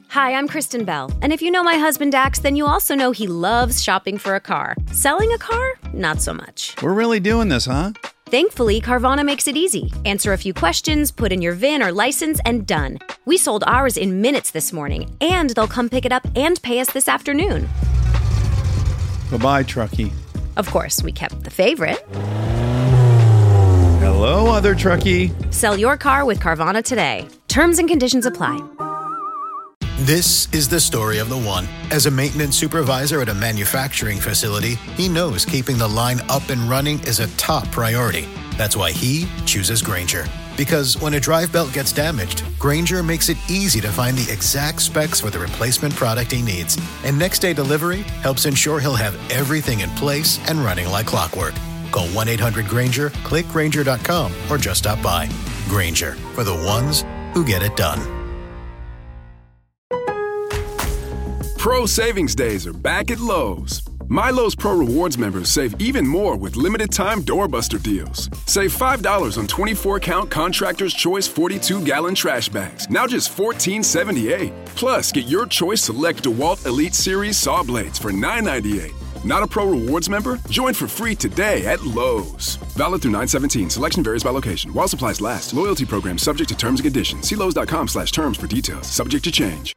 Hi, I'm Kristen Bell, and if you know my husband Dax, then you also know he loves shopping for a car. Selling a car? Not so much. We're really doing this, huh? Thankfully, Carvana makes it easy. Answer a few questions, put in your VIN or license, and done. We sold ours in minutes this morning, and they'll come pick it up and pay us this afternoon. Bye-bye, truckie. Of course, we kept the favorite. Hello, other truckie. Sell your car with Carvana today. Terms and conditions apply. This is the story of the one. As a maintenance supervisor at a manufacturing facility, he knows keeping the line up and running is a top priority. That's why he chooses Grainger. Because when a drive belt gets damaged, Grainger makes it easy to find the exact specs for the replacement product he needs. And next day delivery helps ensure he'll have everything in place and running like clockwork. Call 1-800-GRAINGER, click Grainger.com, or just stop by. Grainger, for the ones who get it done. Pro Savings Days are back at Lowe's. My Lowe's Pro Rewards members save even more with limited-time doorbuster deals. Save $5 on 24-count Contractor's Choice 42-gallon trash bags, now just $14.78. Plus, get your choice select DeWalt Elite Series saw blades for $9.98. Not a Pro Rewards member? Join for free today at Lowe's. Valid through 9/17. Selection varies by location. While supplies last. Loyalty program subject to terms and conditions. See Lowes.com/terms for details. Subject to change.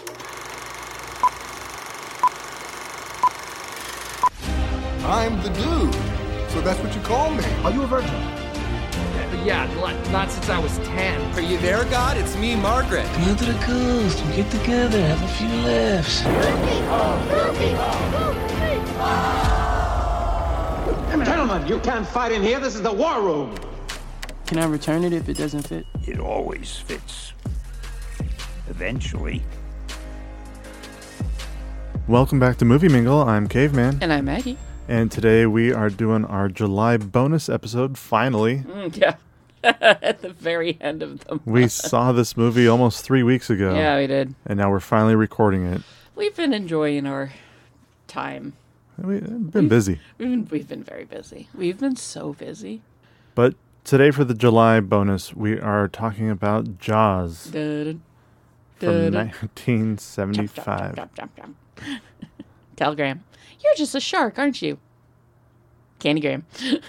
I'm the dude, so that's what you call me. Are you a virgin? Yeah, not since I was 10. Are you there, God? It's me, Margaret. Come out to the coast. We get together, have a few laughs. Gentlemen, you can't fight in here. This is the war room. Can I return it if it doesn't fit? It always fits. Eventually. Welcome back to Movie Mingle. I'm Caveman. And I'm Maggie. And today we are doing our July bonus episode, finally. Yeah. At the very end of the month. We saw this movie almost 3 weeks ago. Yeah, we did. And now we're finally recording it. We've been enjoying our time. We've been busy. We've been very busy. We've been so busy. But today for the July bonus, we are talking about Jaws from 1975. Telegram. You're just a shark, aren't you? Candygram.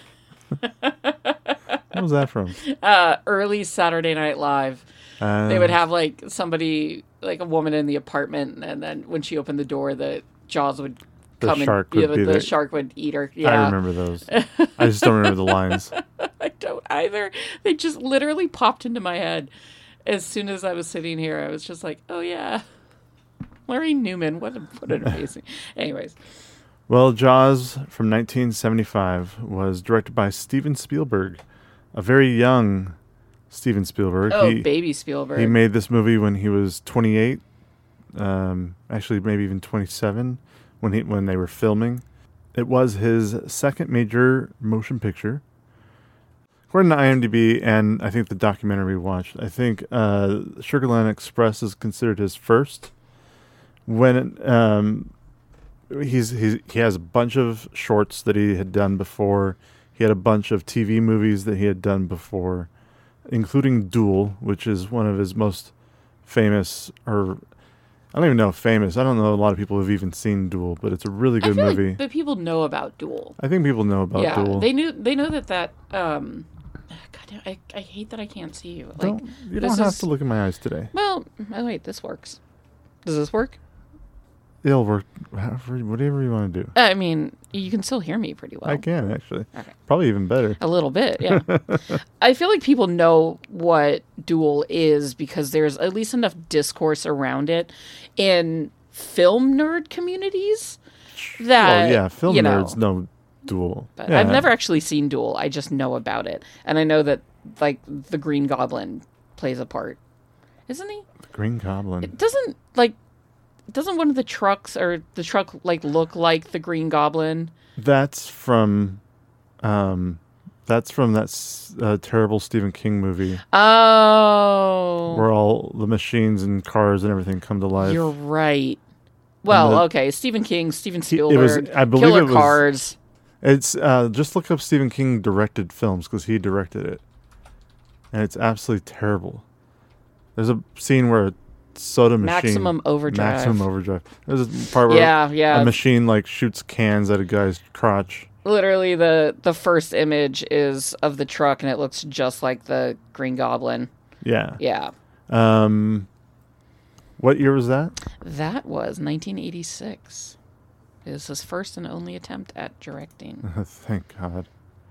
What was that from? Early Saturday Night Live. They would have like somebody, like a woman in the apartment, and then when she opened the door, the Jaws would come the shark would eat her. Yeah. I remember those. I just don't remember the lines. I don't either. They just literally popped into my head as soon as I was sitting here. I was just like, oh yeah. Larry Newman, what an amazing. Anyways. Well, Jaws from 1975 was directed by Steven Spielberg, a very young Steven Spielberg. Oh, baby Spielberg. He made this movie when he was 28, actually maybe even 27 when they were filming. It was his second major motion picture. According to IMDb and I think the documentary we watched, I think Sugarland Express is considered his first. When he has a bunch of shorts that he had done before. He had a bunch of TV movies that he had done before, including Duel, which is one of his most famous, or I don't even know if famous. I don't know a lot of people have even seen Duel, but it's a really good movie. But people know about Duel. I think people know about Duel. They know that God, I hate that I can't see you. You don't have to look in my eyes today. Well, oh wait, this works. Does this work? It'll work, whatever you want to do. I mean, you can still hear me pretty well. I can, actually. Okay. Probably even better. A little bit, yeah. I feel like people know what Duel is because there's at least enough discourse around it in film nerd communities that, film nerds know Duel. But I've never actually seen Duel. I just know about it. And I know that, like, the Green Goblin plays a part. Isn't he? The Green Goblin. Doesn't one of the trucks or the truck look like the Green Goblin? That's from that terrible Stephen King movie. Oh, where all the machines and cars and everything come to life. You're right. Well, okay, Stephen King, Steven Spielberg, Killer Cars. It's just look up Stephen King directed films because he directed it, and it's absolutely terrible. There's a scene where soda machine. Maximum Overdrive. Maximum Overdrive. There's a part where a machine like shoots cans at a guy's crotch. Literally, the first image is of the truck, and it looks just like the Green Goblin. Yeah. Yeah. What year was that? That was 1986. It was his first and only attempt at directing. Thank God.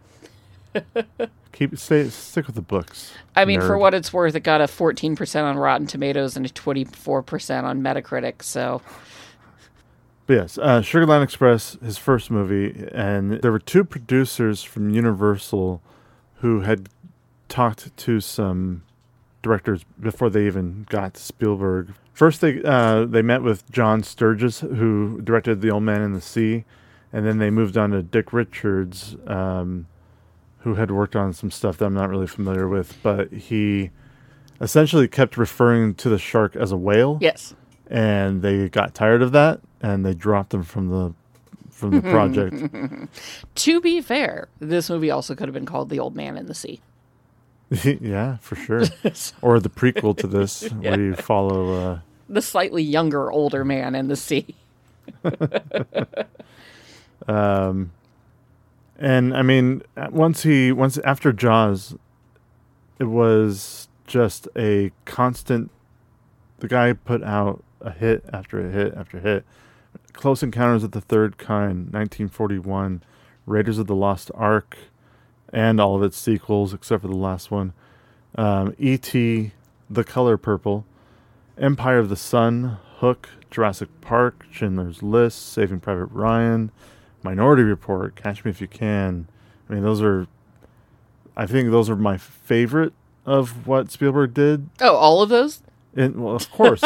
Stick with the books. I mean, nerd. for what it's worth, it got a 14% on Rotten Tomatoes and a 24% on Metacritic, so... But yes, Sugarland Express, his first movie, and there were two producers from Universal who had talked to some directors before they even got to Spielberg. First, they met with John Sturges, who directed The Old Man and the Sea, and then they moved on to Dick Richards, who had worked on some stuff that I'm not really familiar with, but he essentially kept referring to the shark as a whale. Yes. And they got tired of that, and they dropped him from the project. To be fair, this movie also could have been called The Old Man and the Sea. Yeah, for sure. Or the prequel to this, where you follow... the slightly younger, older man in the sea. And I mean, once after Jaws, it was just a constant. The guy put out a hit after a hit after hit. Close Encounters of the Third Kind, 1941, Raiders of the Lost Ark, and all of its sequels except for the last one. E.T., The Color Purple, Empire of the Sun, Hook, Jurassic Park, Schindler's List, Saving Private Ryan, Minority Report, Catch Me If You Can. I mean, I think those are my favorite of what Spielberg did. Oh, all of those? Well, of course.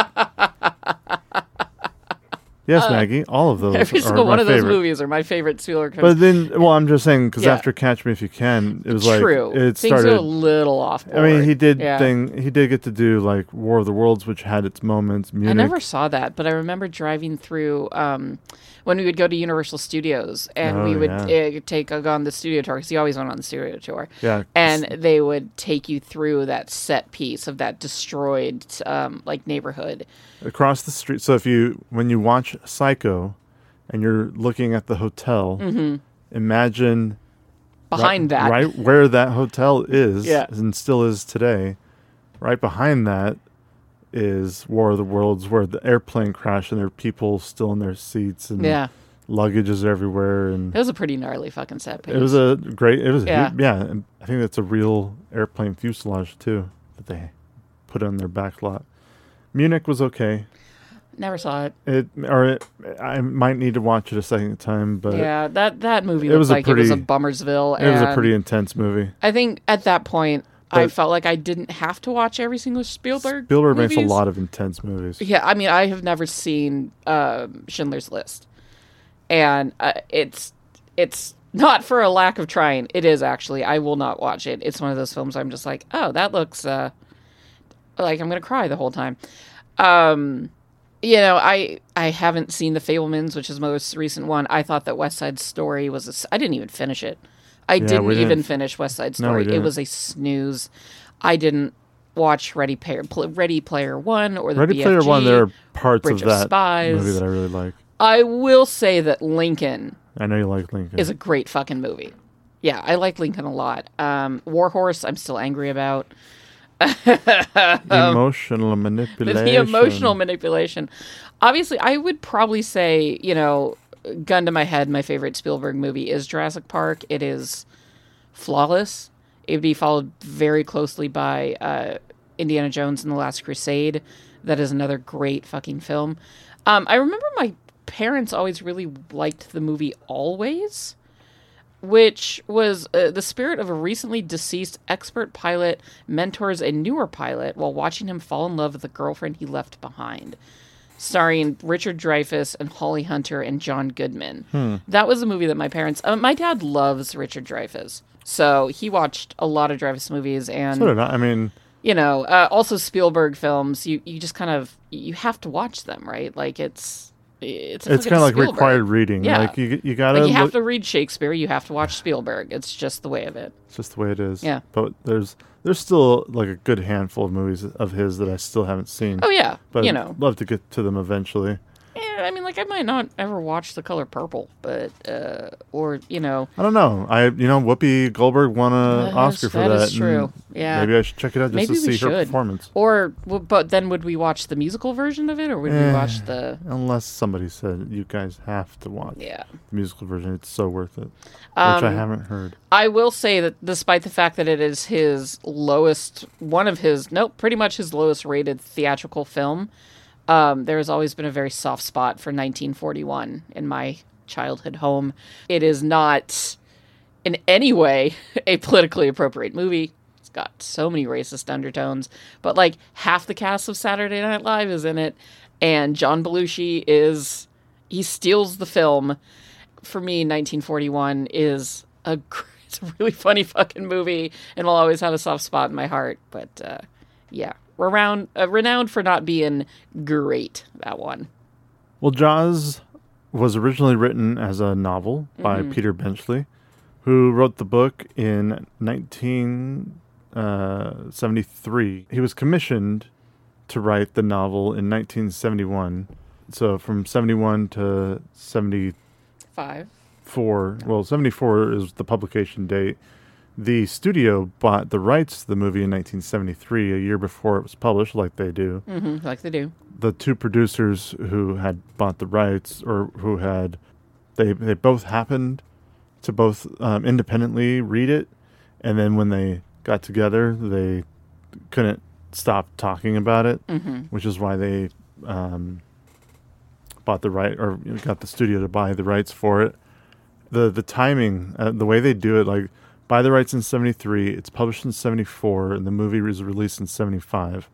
Yes, Maggie, all of those. Every single one of those movies are my favorite Spielberg films. But then, I'm just saying, because after Catch Me If You Can, it was true. Like it Things started are a little off board. I mean, he did get to do like War of the Worlds, which had its moments. Munich. I never saw that, but I remember driving through when we would go to Universal Studios, and we would go on the studio tour, because he always went on the studio tour. Yeah, and they would take you through that set piece of that destroyed like neighborhood across the street. So when you watch Psycho, and you're looking at the hotel, imagine behind that, right where that hotel is, and still is today. Right behind that is War of the Worlds, where the airplane crashed and there are people still in their seats and luggage is everywhere. And it was a pretty gnarly fucking set piece. It was and I think that's a real airplane fuselage too that they put on their back lot. Munich was okay. Never saw it. I might need to watch it a second time, but yeah, that movie looked like it was a Bummersville. It was a pretty intense movie. I think at that point, I felt like I didn't have to watch every single Spielberg makes a lot of intense movies. Yeah, I mean, I have never seen Schindler's List, and it's not for a lack of trying. It is actually. I will not watch it. It's one of those films I'm just like, oh, that looks like I'm gonna cry the whole time. I haven't seen The Fabelmans, which is my most recent one. I thought that West Side Story was I didn't even finish it. I didn't even finish West Side Story. It was a snooze. I didn't watch Ready Player One or the Ready BFG, Player One. There are parts Bridge of that Spies. movie that I really like. I will say that Lincoln. I know you like Lincoln. Is a great fucking movie. Yeah, I like Lincoln a lot. War Horse, I'm still angry about. Emotional manipulation. The emotional manipulation. Obviously, I would probably say, gun to my head, my favorite Spielberg movie is Jurassic Park. It is flawless. It would be followed very closely by Indiana Jones and the Last Crusade. That is another great fucking film. I remember my parents always really liked the movie Always, which was the spirit of a recently deceased expert pilot mentors a newer pilot while watching him fall in love with the girlfriend he left behind. Starring Richard Dreyfuss and Holly Hunter and John Goodman. That was a movie that my parents... my dad loves Richard Dreyfuss, so he watched a lot of Dreyfuss movies. And so did I. I mean... also Spielberg films, you just kind of... You have to watch them, right? Like, it's it's kind of like required reading. Yeah. Like you gotta. Like you have to read Shakespeare. You have to watch Spielberg. It's just the way of it. It's just the way it is. Yeah. But there's still like a good handful of movies of his that I still haven't seen. Oh yeah. But I'd love to get to them eventually. I mean, like, I might not ever watch The Color Purple, but, or, I don't know. Whoopi Goldberg won an Oscar for that. That is true. Yeah. Maybe I should check it out just to see her performance. But then would we watch the musical version of it, or would we watch the... Unless somebody said, you guys have to watch the musical version. It's so worth it. Which I haven't heard. I will say that despite the fact that it is pretty much his lowest rated theatrical film, there has always been a very soft spot for 1941 in my childhood home. It is not in any way a politically appropriate movie. It's got so many racist undertones, but like half the cast of Saturday Night Live is in it, and John Belushi he steals the film. For me, 1941 is it's a really funny fucking movie and will always have a soft spot in my heart. But yeah. Renowned for not being great, that one. Well, Jaws was originally written as a novel by Peter Benchley, who wrote the book in 1973. He was commissioned to write the novel in 1971. So from 71 to 74. Well, 74 is the publication date. The studio bought the rights to the movie in 1973, a year before it was published, like they do. Mm-hmm, like they do. The two producers who had bought the rights, or who had, they both happened to both independently read it, and then when they got together, they couldn't stop talking about it, which is why they bought the right, or got the studio to buy the rights for it. The timing, the way they do it, like, buy the rights in 73, it's published in 74, and the movie was released in 75.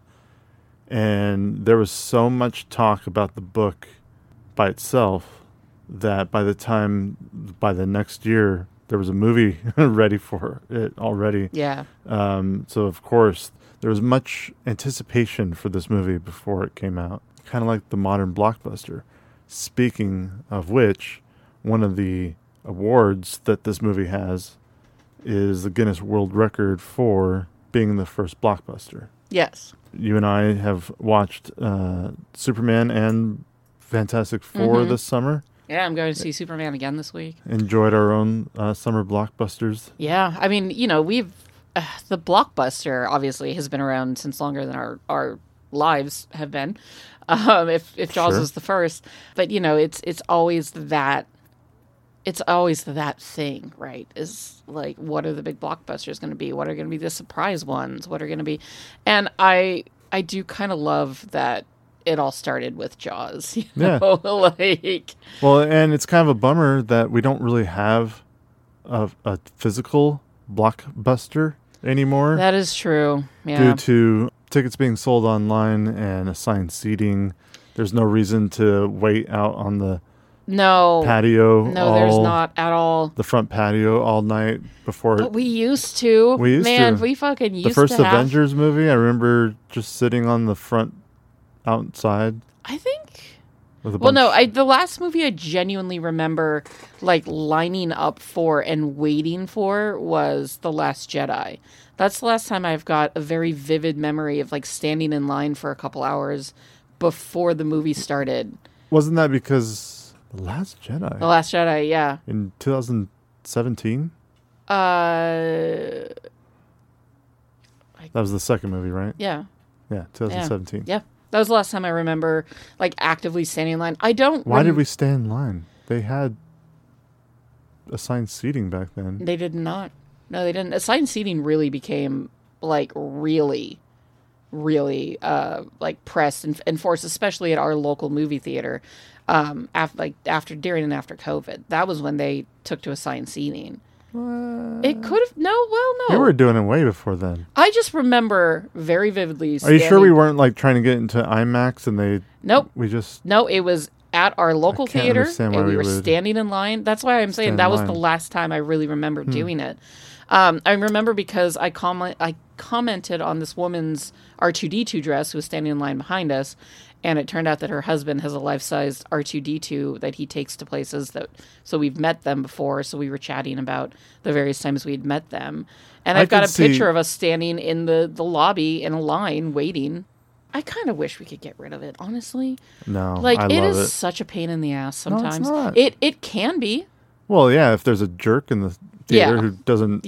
And there was so much talk about the book by itself that by the next year, there was a movie ready for it already. Yeah. So, of course, there was much anticipation for this movie before it came out. Kind of like the modern blockbuster. Speaking of which, one of the awards that this movie has is the Guinness World Record for being the first blockbuster. Yes. You and I have watched Superman and Fantastic Four this summer. Yeah, I'm going to see Superman again this week. Enjoyed our own summer blockbusters. Yeah, I mean, we've... the blockbuster, obviously, has been around since longer than our lives have been, if Jaws was the first. But, it's always that... It's always that thing, right? Is like, what are the big blockbusters going to be? What are going to be the surprise ones? What are going to be? And I do kind of love that it all started with Jaws. You know? Like, well, and it's kind of a bummer that we don't really have a physical blockbuster anymore. That is true. Yeah. Due to tickets being sold online and assigned seating, there's no reason to wait out on the patio. No, there's not at all. The front patio all night before. But we used to. We fucking used to. The first Avengers movie, I remember just sitting on the front outside. I think. The last movie I genuinely remember like lining up for and waiting for was The Last Jedi. That's the last time I've got a very vivid memory of like standing in line for a couple hours before the movie started. Wasn't that because The Last Jedi? The Last Jedi, yeah. In 2017? That was the second movie, right? Yeah. Yeah, 2017. Yeah. That was the last time I remember, like, actively standing in line. Why did we stand in line? They had assigned seating back then. They did not. No, they didn't. Assigned seating really became, like, really, like, pressed and enforced, especially at our local movie theater, during and after COVID. That was when they took to assigned seating. It could have... No. We were doing it way before then. I just remember very vividly... Are you sure we weren't, like, trying to get into IMAX and they... Nope. We just... No, it was at our local theater, and we were standing in line. That's why I'm saying that was the last time I really remember doing it. I remember because I commented on this woman's R2-D2 dress who was standing in line behind us, And it turned out that her husband has a life-sized R2-D2 that he takes to places so we've met them before. So we were chatting about the various times we'd met them. And I've got a picture of us standing in the lobby in a line waiting. I kind of wish we could get rid of it, honestly. No, like it is such a pain in the ass sometimes. No, it's not. It can be. Well, yeah, if there's a jerk in the theater who doesn't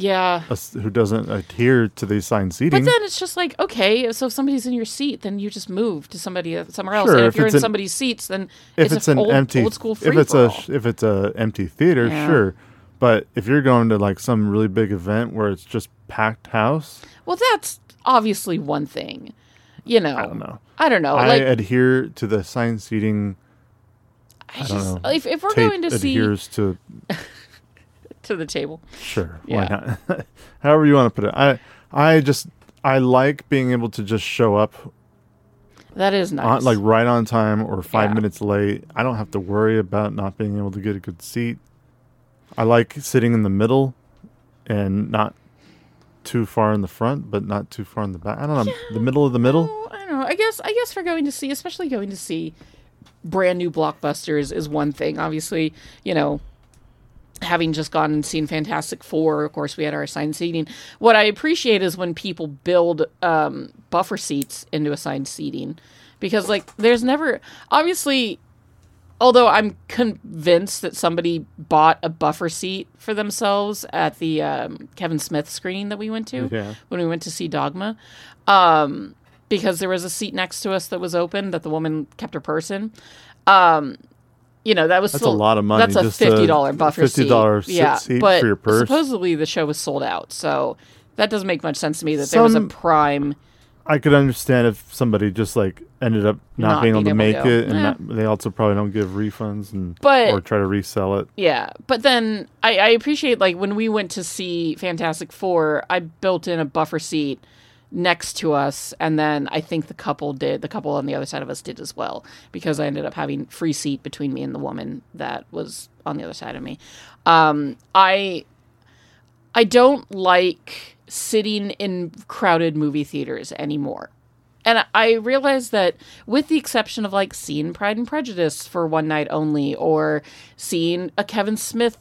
adhere to the assigned seating. But then it's just like, okay, so if somebody's in your seat, then you just move to somebody somewhere else. Sure, and if you're in somebody's seats, then if it's an empty old school free if it's a empty theater, sure. But if you're going to like some really big event where it's just packed house, well, that's obviously one thing. I don't know. I adhere to the assigned seating. I don't know. If we're going to see adheres to to the table, sure, why not? However you want to put it. I like being able to just show up. That is nice. Like right on time or 5 minutes late. I don't have to worry about not being able to get a good seat. I like sitting in the middle and not too far in the front, but not too far in the back. I don't know. The middle of the middle. I don't know. I guess for going to see, especially going to see brand new blockbusters is one thing. Obviously, having just gone and seen Fantastic Four, of course, we had our assigned seating. What I appreciate is when people build buffer seats into assigned seating, because like there's never obviously. Although I'm convinced that somebody bought a buffer seat for themselves at the Kevin Smith screening that we went to when we went to see Dogma, because there was a seat next to us that was open that the woman kept her purse in. That was that's a lot of money. That's a $50 buffer seat. $50 seat for your purse. Supposedly the show was sold out, so that doesn't make much sense to me that there was a prime. I could understand if somebody just like ended up not being able to make it, and they also probably don't give refunds or try to resell it. Yeah, but then I appreciate like when we went to see Fantastic Four, I built in a buffer seat next to us, and then I think the couple on the other side of us did as well, because I ended up having free seat between me and the woman that was on the other side of me. I don't like sitting in crowded movie theaters anymore. And I realized that with the exception of like seeing Pride and Prejudice for one night only, or seeing a Kevin Smith,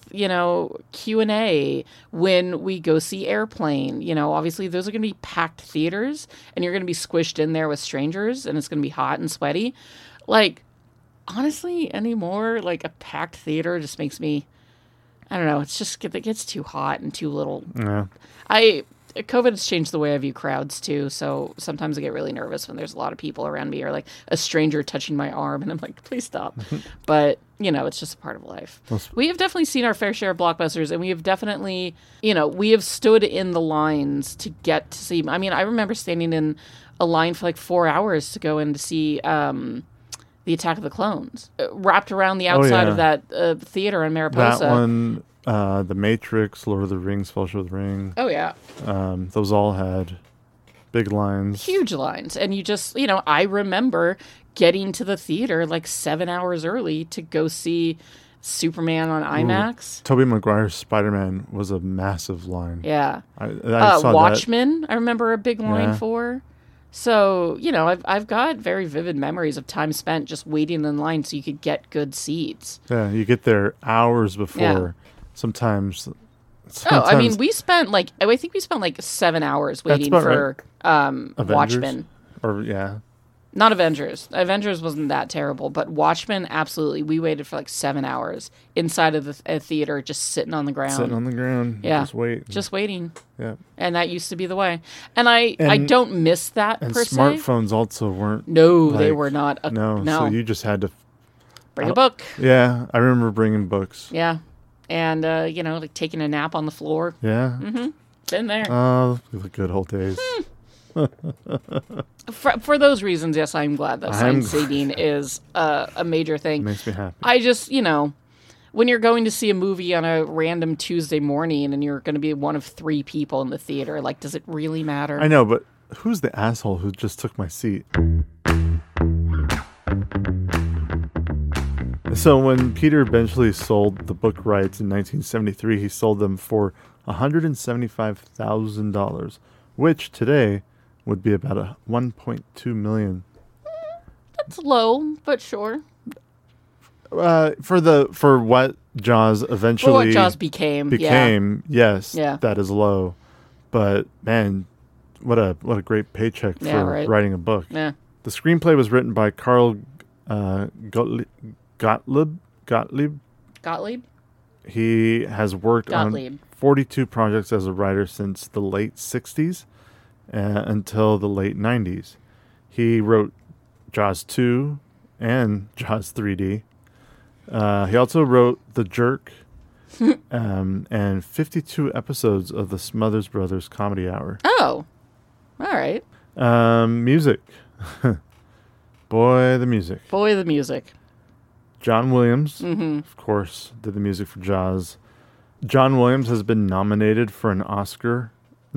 Q&A when we go see Airplane, obviously those are going to be packed theaters and you're going to be squished in there with strangers and it's going to be hot and sweaty. Like, honestly, anymore, like a packed theater just makes me, I don't know, it gets too hot and too little. Yeah. COVID has changed the way I view crowds too, so sometimes I get really nervous when there's a lot of people around me, or like a stranger touching my arm, and I'm like, please stop. But, it's just a part of life. We have definitely seen our fair share of blockbusters, and we have definitely, we have stood in the lines to get to see. I mean, I remember standing in a line for like 4 hours to go in to see The Attack of the Clones, wrapped around the outside of that theater in Mariposa. That one... The Matrix, Lord of the Rings, Fellowship of the Ring. Oh, yeah. Those all had big lines. Huge lines. And you just, I remember getting to the theater like 7 hours early to go see Superman on IMAX. Tobey Maguire's Spider-Man was a massive line. Yeah. I saw Watchmen, I remember a big line for. So, I've got very vivid memories of time spent just waiting in line so you could get good seats. Yeah, you get there hours before. Yeah. Sometimes. I mean, I think we spent like 7 hours waiting for Watchmen. Not Avengers. Avengers wasn't that terrible, but Watchmen, absolutely. We waited for like 7 hours inside of the theater, just sitting on the ground. Yeah. Just waiting. Yeah. And that used to be the way. And I don't miss that per se. And smartphones also weren't. No, they were not. No, so you just had to. Bring a book. Yeah, I remember bringing books. Yeah. And, like taking a nap on the floor. Yeah. Mm-hmm. Been there. Oh, the good old days. For those reasons, yes, I'm glad that assigned seating is a major thing. It makes me happy. I just, when you're going to see a movie on a random Tuesday morning and you're going to be one of 3 people in the theater, like, does it really matter? I know, but who's the asshole who just took my seat? So when Peter Benchley sold the book rights in 1973, he sold them for $175,000, which today would be about $1.2 million. It's low, but sure. For what Jaws eventually For what Jaws became, yes, Yeah. that is low. But man, what a great paycheck for writing a book. Yeah. The screenplay was written by Carl Gottlieb. He has worked on 42 projects as a writer since the late 60s until the late 90s. He wrote Jaws 2 and Jaws 3D. He also wrote The Jerk and 52 episodes of the Smothers Brothers Comedy Hour. Oh, all right. Music. Boy, the music. John Williams, of course, did the music for Jaws. John Williams has been nominated for an Oscar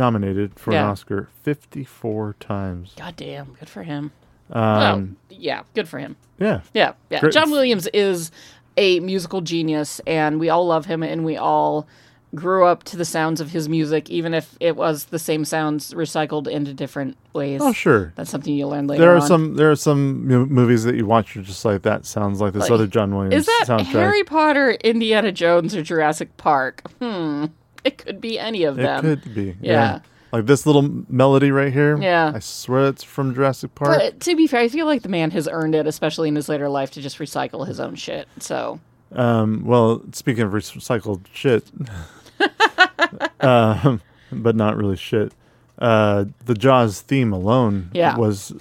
54 times. God damn, good for him. Yeah, good for him. Yeah. Yeah. Great. John Williams is a musical genius, and we all love him, and we all grew up to the sounds of his music, even if it was the same sounds recycled into different ways. Oh, sure. That's something you learn later There are on. some movies that you watch, you're just like, that sounds like this other John Williams Is that soundtrack. Harry Potter, Indiana Jones, or Jurassic Park? It could be any of them. It could be. Yeah. Like this little melody right here. Yeah. I swear it's from Jurassic Park. But to be fair, I feel like the man has earned it, especially in his later life, to just recycle his own shit. So. Well, speaking of recycled shit, but not really shit, the Jaws theme alone was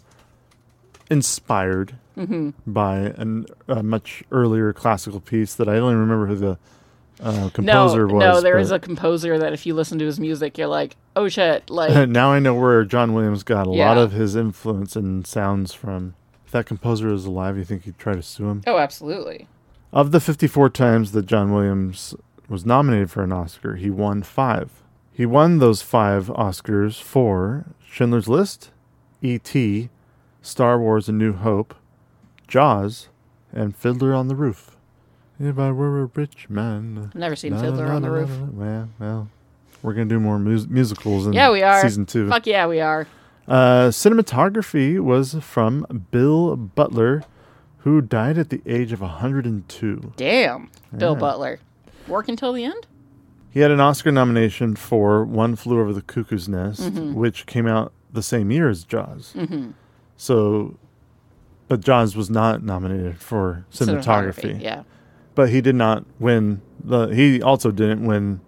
inspired by a much earlier classical piece that I don't even remember who the composer was. No, there is a composer that if you listen to his music, you're like, oh shit. Like now I know where John Williams got a lot of his influence and sounds from. If that composer is alive, you think he'd try to sue him? Oh, absolutely. Of the 54 times that John Williams was nominated for an Oscar, he won 5. He won those 5 Oscars for Schindler's List, E.T., Star Wars: A New Hope, Jaws, and Fiddler on the Roof. If I were a rich man. I've never seen Fiddler on the Roof. Well, we're going to do more musicals in we are. season 2. Fuck yeah, we are. Cinematography was from Bill Butler, who died at the age of 102. Damn. Bill Butler. Work until the end? He had an Oscar nomination for One Flew Over the Cuckoo's Nest, which came out the same year as Jaws. So, but Jaws was not nominated for cinematography. Yeah. But he did not win he also didn't win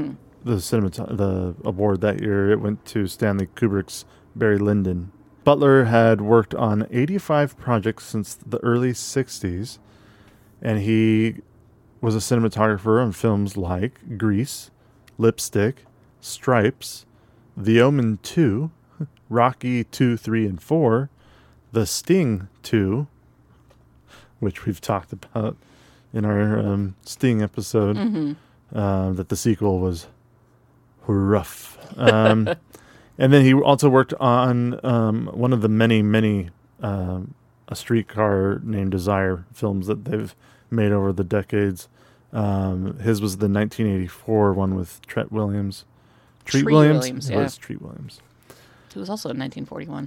the award that year. It went to Stanley Kubrick's Barry Lyndon. Butler had worked on 85 projects since the early 60s, and he was a cinematographer on films like Grease, Lipstick, Stripes, The Omen 2, Rocky 2, 3, and 4, The Sting 2, which we've talked about in our Sting episode, that the sequel was rough. And then he also worked on one of the many A Streetcar Named Desire films that they've made over the decades. His was the 1984 one with Treat Williams. Treat Williams? Yeah. Was Treat Williams. He was also in 1941.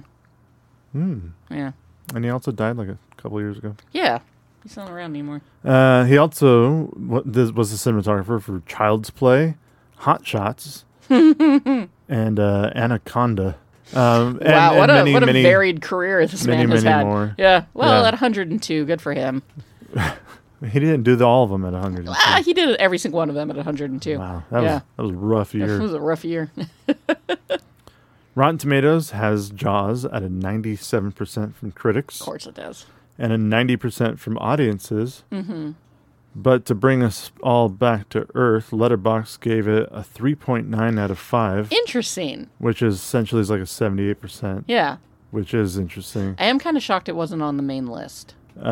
Yeah. And he also died like a couple years ago. Yeah. He's not around anymore. He also was the cinematographer for Child's Play, Hot Shots, and Anaconda. Wow, what a varied career this man has had. More. Yeah, well, at 102, good for him. He didn't do all of them at 102. He did every single one of them at 102. Wow, that was a rough year. It was a rough year. Rotten Tomatoes has Jaws at a 97% from critics. Of course it does. And a 90% from audiences. But to bring us all back to Earth, Letterboxd gave it a 3.9 out of 5. Interesting. Which is essentially like a 78%. Yeah. Which is interesting. I am kind of shocked it wasn't on the main list.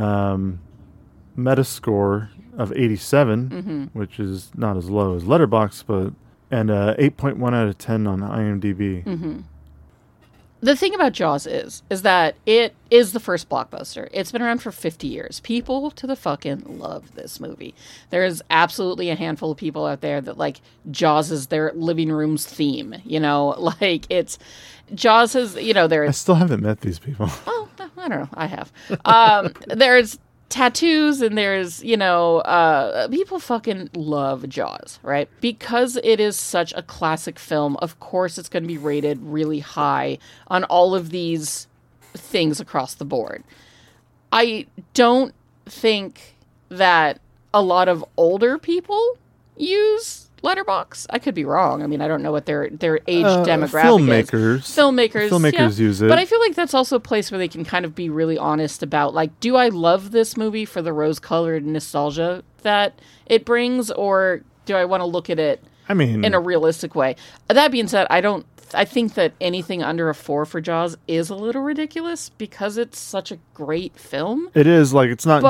Metascore of 87, which is not as low as Letterboxd, and 8.1 out of 10 on IMDb. The thing about Jaws is that it is the first blockbuster. It's been around for 50 years. People to the fucking love this movie. There is absolutely a handful of people out there that like Jaws is their living room's theme. You know, like it's Jaws is, you know, I still haven't met these people. Oh, I don't know. I have. There's tattoos and there's, people fucking love Jaws, right? Because it is such a classic film, of course it's going to be rated really high on all of these things across the board. I don't think that a lot of older people use Letterboxd. I could be wrong. I mean, I don't know what their age demographic is. Filmmakers use it. But I feel like that's also a place where they can kind of be really honest about, like, do I love this movie for the rose-colored nostalgia that it brings, or do I want to look at it in a realistic way? That being said, I think that anything under a 4 for Jaws is a little ridiculous because it's such a great film. It is, like, it's not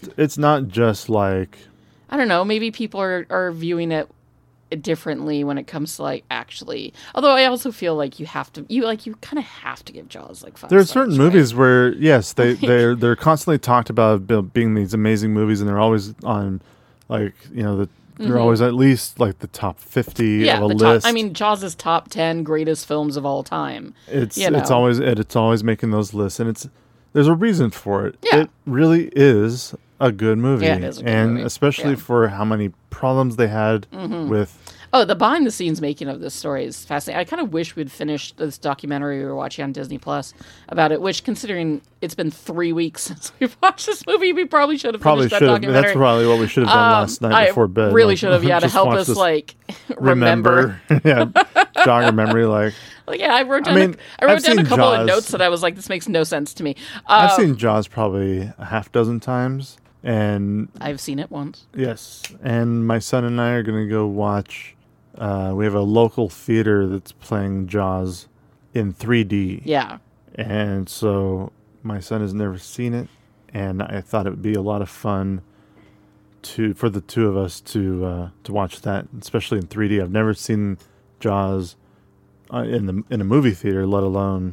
just like, I don't know, maybe people are viewing it differently when it comes to, like, actually, although I also feel like you kind of have to give Jaws like 5 there are stars, certain movies where, yes, they're constantly talked about being these amazing movies, and they're always on, like, they're always at least like the top 50 of a list. Jaws is top 10 greatest films of all time. It's always making those lists, and there's a reason for it. Yeah. It really is a good movie. Yeah, it is a good movie. Especially for how many problems they had with... Oh, the behind-the-scenes making of this story is fascinating. I kind of wish we'd finished this documentary we were watching on Disney Plus about it, which, considering it's been 3 weeks since we've watched this movie, we probably should have finished that documentary. That's probably what we should have done last night before bed. Really should have, to help us, like, remember. Jog our memory, like... I wrote down a couple of notes that I was like, this makes no sense to me. I've seen Jaws probably a half dozen times, and... I've seen it once. Yes, and my son and I are going to go watch... we have a local theater that's playing Jaws in 3D. Yeah. And so my son has never seen it, and I thought it would be a lot of fun for the two of us to watch that, especially in 3D. I've never seen Jaws in a movie theater, let alone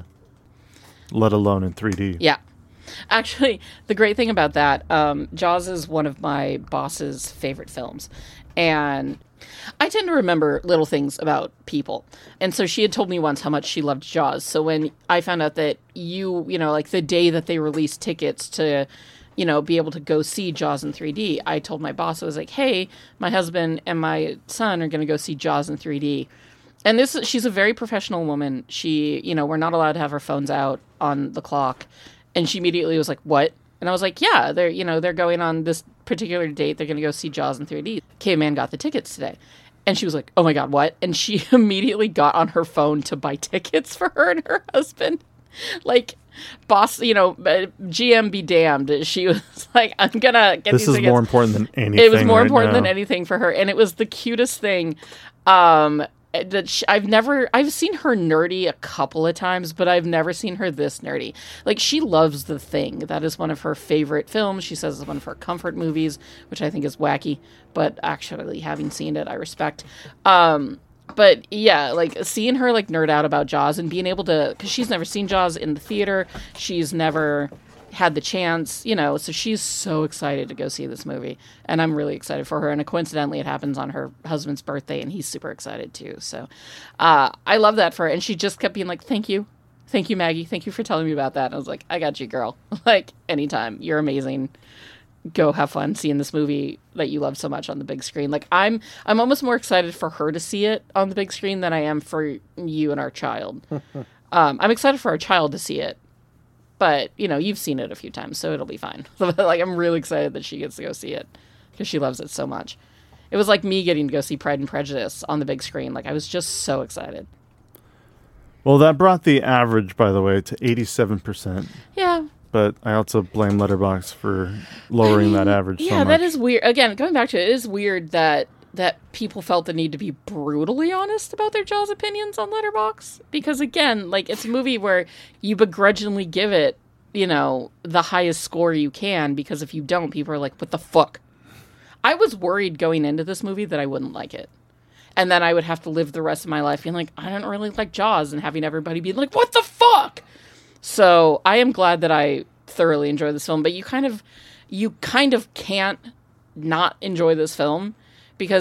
in 3D. Yeah. Actually, the great thing about that, Jaws is one of my boss's favorite films. And I tend to remember little things about people. And so she had told me once how much she loved Jaws. So when I found out that like the day that they released tickets to, be able to go see Jaws in 3D, I told my boss, I was like, hey, my husband and my son are going to go see Jaws in 3D. And she's a very professional woman. She, we're not allowed to have our phones out on the clock. And she immediately was like, what? And I was like, yeah, they're going on this particular date. They're going to go see Jaws in 3D. K-Man got the tickets today. And she was like, oh my God, what? And she immediately got on her phone to buy tickets for her and her husband. Like, boss, GM be damned. She was like, I'm going to get these tickets. This is more important than anything. It was more important than anything for her. And it was the cutest thing. I've seen her nerdy a couple of times, but I've never seen her this nerdy. Like, she loves The Thing. That is one of her favorite films. She says it's one of her comfort movies, which I think is wacky, but actually having seen it, I respect. But yeah, like, seeing her like nerd out about Jaws and being able to, because she's never seen Jaws in the theater. She's never had the chance, so she's so excited to go see this movie, and I'm really excited for her. And coincidentally, it happens on her husband's birthday, and he's super excited too. So I love that for her. And she just kept being like, thank you, Maggie, thank you for telling me about that. And I was like, I got you, girl. Like, anytime. You're amazing. Go have fun seeing this movie that you love so much on the big screen. Like, I'm almost more excited for her to see it on the big screen than I am for you and our child. I'm excited for our child to see it. But, you've seen it a few times, so it'll be fine. Like, I'm really excited that she gets to go see it because she loves it so much. It was like me getting to go see Pride and Prejudice on the big screen. Like, I was just so excited. Well, that brought the average, by the way, to 87%. Yeah. But I also blame Letterboxd for lowering that average so much. Yeah, that is weird. Again, going back to it is weird that people felt the need to be brutally honest about their Jaws opinions on Letterboxd. Because, again, like, it's a movie where you begrudgingly give it, the highest score you can, because if you don't, people are like, what the fuck? I was worried going into this movie that I wouldn't like it. And then I would have to live the rest of my life being like, I don't really like Jaws, and having everybody be like, what the fuck? So I am glad that I thoroughly enjoy this film, but you kind of can't not enjoy this film, because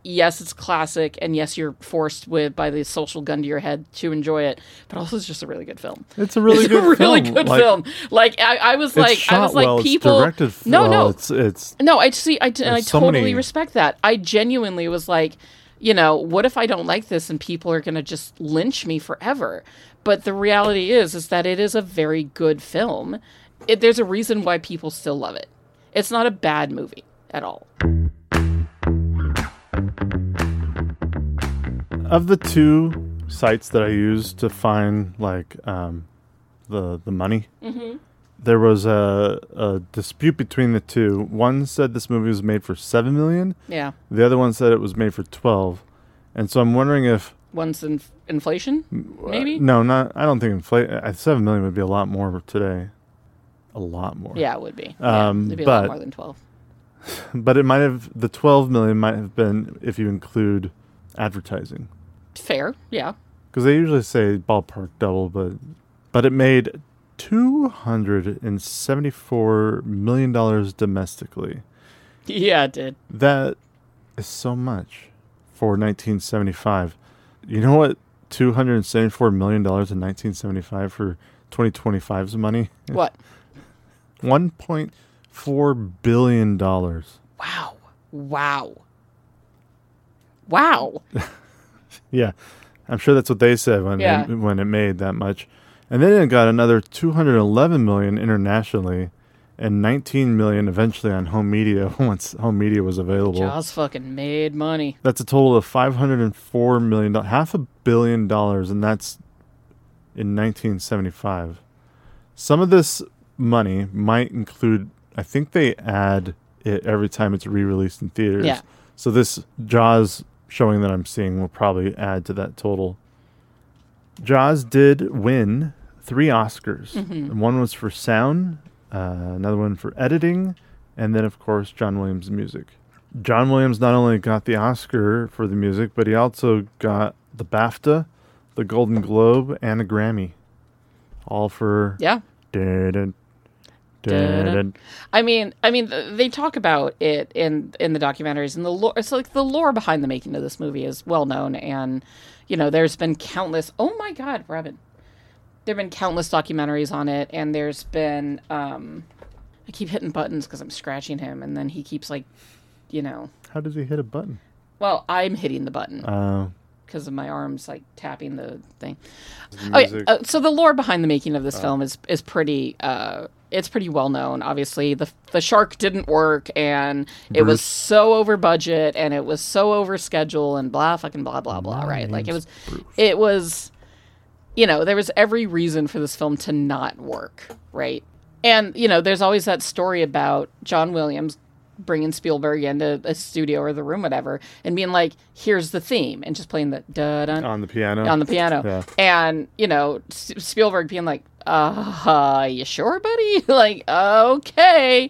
yes, it's classic, and yes, you're forced by the social gun to your head to enjoy it, but also it's just a really good film. It's a really good film. Like I was like, people. Directed well. It's no. I totally respect that. I genuinely was like, what if I don't like this and people are going to just lynch me forever? But the reality is that it is a very good film. There's a reason why people still love it. It's not a bad movie at all. Of the two sites that I used to find like the money, there was a dispute between the two. One said this movie was made for $7 million. Yeah. The other one said it was made for 12. And so I'm wondering if one's inflation, maybe? No, not. I don't think inflation. $7 million would be a lot more today. A lot more. Yeah, it would be. It'd be a lot more than 12. But it might have. The 12 million might have been if you include advertising. Fair, yeah. Because they usually say ballpark double, but it made $274 million domestically. Yeah, it did. That is so much for 1975. You know what? $274 million in 1975 for 2025's money? What? $1.4 billion. Wow. Yeah. I'm sure that's what they said when it made that much. And then it got another $211 million internationally and $19 million eventually on home media once home media was available. Jaws fucking made money. That's a total of $504 million, $500 million, and that's in 1975. Some of this money might include, I think they add it every time it's re-released in theaters. Yeah. So this Jaws showing that I'm seeing will probably add to that total. Jaws did win 3 Oscars. Mm-hmm. One was for sound, another one for editing, and then, of course, John Williams' music. John Williams not only got the Oscar for the music, but he also got the BAFTA, the Golden Globe, and a Grammy. All for... Yeah. I mean, they talk about it in the documentaries, and the lore. It's like the lore behind the making of this movie is well known, and there's been countless. Oh my God, Robin! There've been countless documentaries on it, and there's been. I keep hitting buttons because I'm scratching him, and then he keeps How does he hit a button? Well, I'm hitting the button. Because of my arms tapping the thing. So the lore behind the making of this film is pretty it's pretty well known. Obviously, the shark didn't work, and it was so over budget, and it was so over schedule, and blah blah. Right? It was there was every reason for this film to not work. Right? And there's always that story about John Williams bringing Spielberg into a studio or the room, whatever, and being like, here's the theme, and just playing the da-dun on the piano. Yeah. And, Spielberg being like, you sure, buddy? Okay.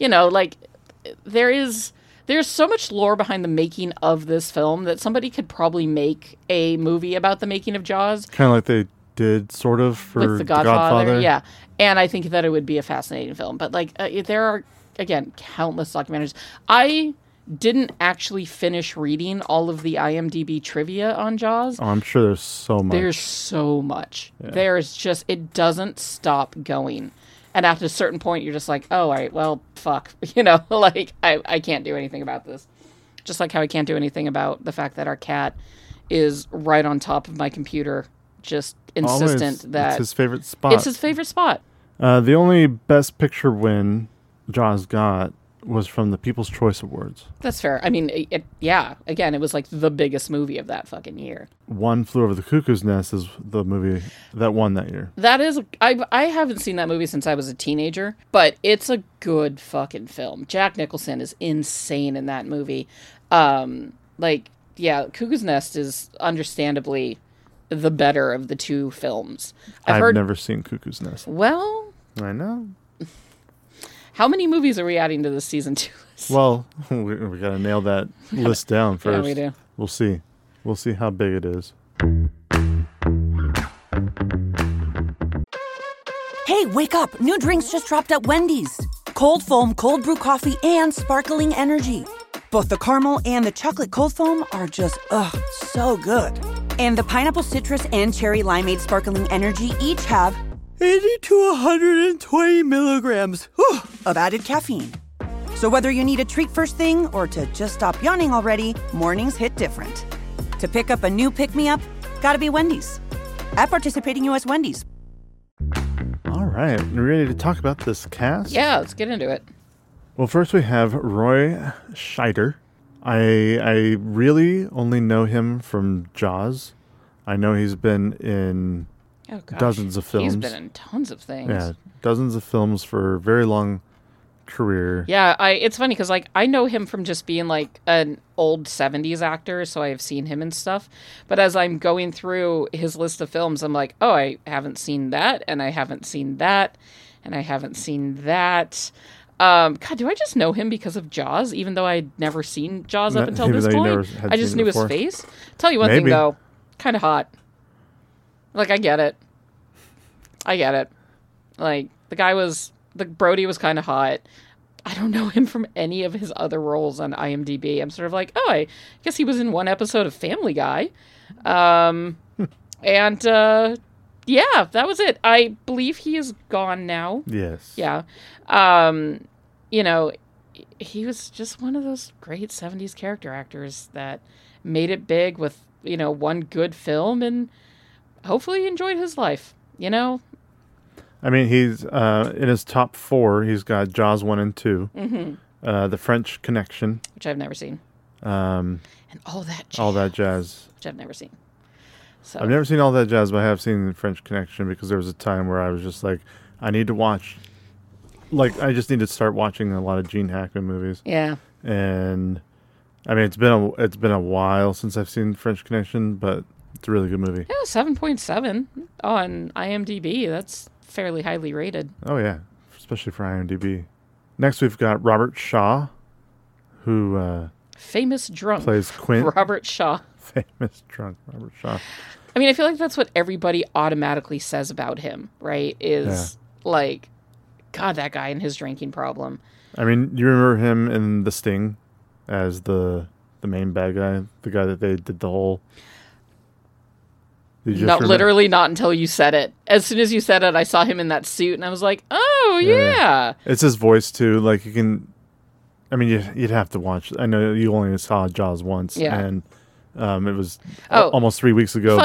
There's so much lore behind the making of this film that somebody could probably make a movie about the making of Jaws. Kind of like they did sort of for with The Godfather. Yeah. And I think that it would be a fascinating film. But there are, again, countless documentaries. I didn't actually finish reading all of the IMDb trivia on Jaws. Oh, I'm sure there's so much. There's so much. Yeah. There's just, it doesn't stop going. And at a certain point, you're just like, oh, all right, well, fuck. I can't do anything about this. Just like how I can't do anything about the fact that our cat is right on top of my computer, just insistent that... It's his favorite spot. It's his favorite spot. The only Best Picture win Jaws got was from the People's Choice Awards. That's fair. I mean, again, it was the biggest movie of that fucking year. One Flew Over the Cuckoo's Nest is the movie that won that year. That is, I haven't seen that movie since I was a teenager, but it's a good fucking film. Jack Nicholson is insane in that movie. Cuckoo's Nest is understandably the better of the two films. I've never seen Cuckoo's Nest. Well... I know. How many movies are we adding to the season 2 list? Well, we got to nail that list down first. Yeah, we do. We'll see. We'll see how big it is. Hey, wake up. New drinks just dropped at Wendy's. Cold foam, cold brew coffee, and sparkling energy. Both the caramel and the chocolate cold foam are just, so good. And the pineapple citrus and cherry limeade sparkling energy each have 80 to 120 milligrams of added caffeine. So whether you need a treat first thing or to just stop yawning already, mornings hit different. To pick up a new pick-me-up, gotta be Wendy's. At participating U.S. Wendy's. All right. You ready to talk about this cast? Yeah, let's get into it. Well, first we have Roy Scheider. I really only know him from Jaws. I know he's been in dozens of films. He's been in tons of things. Yeah, dozens of films for a very long career. Yeah, it's funny because I know him from just being like an old 70s actor, so I have seen him and stuff. But as I'm going through his list of films, I'm like, oh, I haven't seen that, and I haven't seen that, and I haven't seen that. God, do I just know him because of Jaws, even though I'd never seen Jaws up until this point? I just knew his face. Tell you one thing, though. Kind of hot. Like, I get it. Like, the Brody was kind of hot. I don't know him from any of his other roles on IMDb. I'm sort of like, oh, I guess he was in one episode of Family Guy. And, yeah, that was it. I believe he is gone now. Yes. Yeah. He was just one of those great 70s character actors that made it big with, one good film and hopefully enjoyed his life, I mean, he's in his top 4. He's got Jaws 1 and 2, The French Connection, which I've never seen, and All That Jazz, which I've never seen. So I've never seen All That Jazz, but I have seen The French Connection because there was a time where I was just like, I need to watch, I just need to start watching a lot of Gene Hackman movies. Yeah, and I mean, it's been a while since I've seen French Connection, but it's a really good movie. Yeah, 7.7 on IMDb. That's fairly highly rated. Oh, yeah. Especially for IMDb. Next, we've got Robert Shaw, who... famous drunk. Plays Quint. Robert Shaw. Famous drunk Robert Shaw. I mean, I feel like that's what everybody automatically says about him, right? Like, God, that guy and his drinking problem. I mean, you remember him in The Sting as the main bad guy? The guy that they did the whole... Literally not until you said it. As soon as you said it, I saw him in that suit, and I was like, oh, yeah. It's his voice, too. Like, you can... I mean, you'd have to watch... I know you only saw Jaws once, and it was almost 3 weeks ago,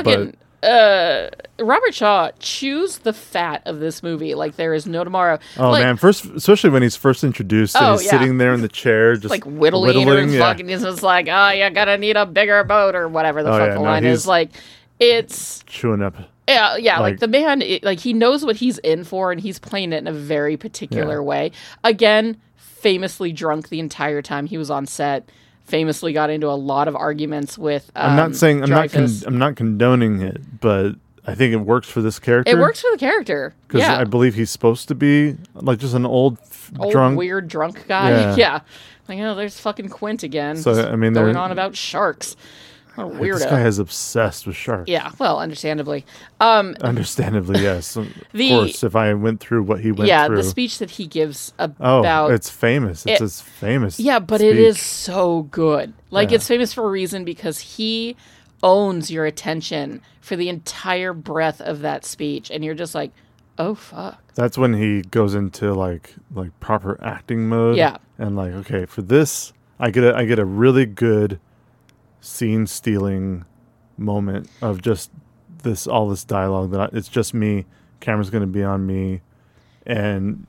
Robert Shaw chews the fat of this movie like there is no tomorrow. Oh, man. Especially when he's first introduced, and he's sitting there in the chair, just like whittling and fucking... He's just like, oh, you're gonna need a bigger boat, or whatever the fuck the line is. Like... It's chewing up. Yeah. Like the man, he knows what he's in for, and he's playing it in a very particular way. Again, famously drunk the entire time he was on set. Famously got into a lot of arguments with. I'm not saying Dreyfuss. I'm not condoning it, but I think it works for this character. It works for the character because I believe he's supposed to be like just an old drunk, weird drunk guy. Yeah. Like, there's fucking Quint again. So I mean, going on about sharks. What a weirdo. This guy is obsessed with sharks. Yeah, well, understandably. Understandably, yes. Of course, if I went through what he went through. Yeah, the speech that he gives about... Oh, it's famous. It's his famous Yeah, but speech. It is so good. Like, it's famous for a reason because he owns your attention for the entire breadth of that speech. And you're just like, oh, fuck. That's when he goes into, like proper acting mode. Yeah. And, like, okay, for this, I get a really good... scene-stealing moment of just all this dialogue that it's just me. Camera's going to be on me, and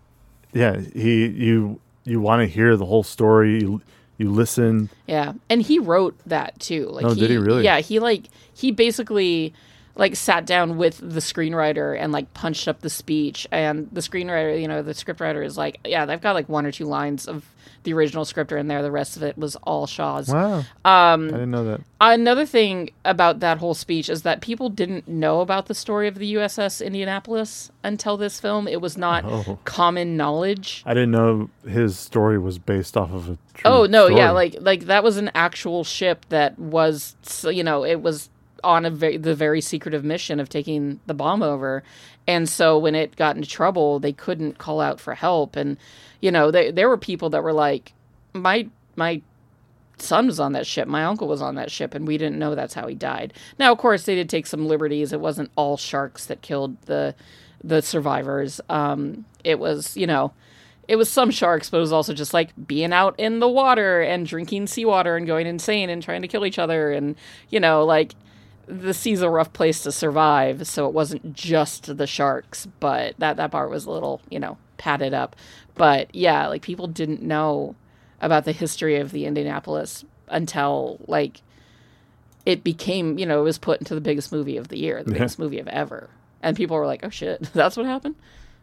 you want to hear the whole story. You listen. Yeah, and he wrote that too. Like, did he really? Yeah, he basically sat down with the screenwriter and punched up the speech. And the screenwriter, the scriptwriter is like, yeah, they've got 1 or 2 lines of the original script in there. The rest of it was all Shaw's. Wow. I didn't know that. Another thing about that whole speech is that people didn't know about the story of the USS Indianapolis until this film. It was not common knowledge. I didn't know his story was based off of a true story. Yeah, like that was an actual ship that was, it was on the very secretive mission of taking the bomb over. And so when it got into trouble, they couldn't call out for help. And, there were people that were like, my son was on that ship. My uncle was on that ship, and we didn't know that's how he died. Now, of course, they did take some liberties. It wasn't all sharks that killed the survivors. It was, it was some sharks, but it was also just like being out in the water and drinking seawater and going insane and trying to kill each other. And, like the sea's a rough place to survive. So it wasn't just the sharks, but that part was a little, padded up. But yeah, like people didn't know about the history of the Indianapolis until like it became, it was put into the biggest movie of the year, the biggest movie of ever. And people were like, oh shit, that's what happened?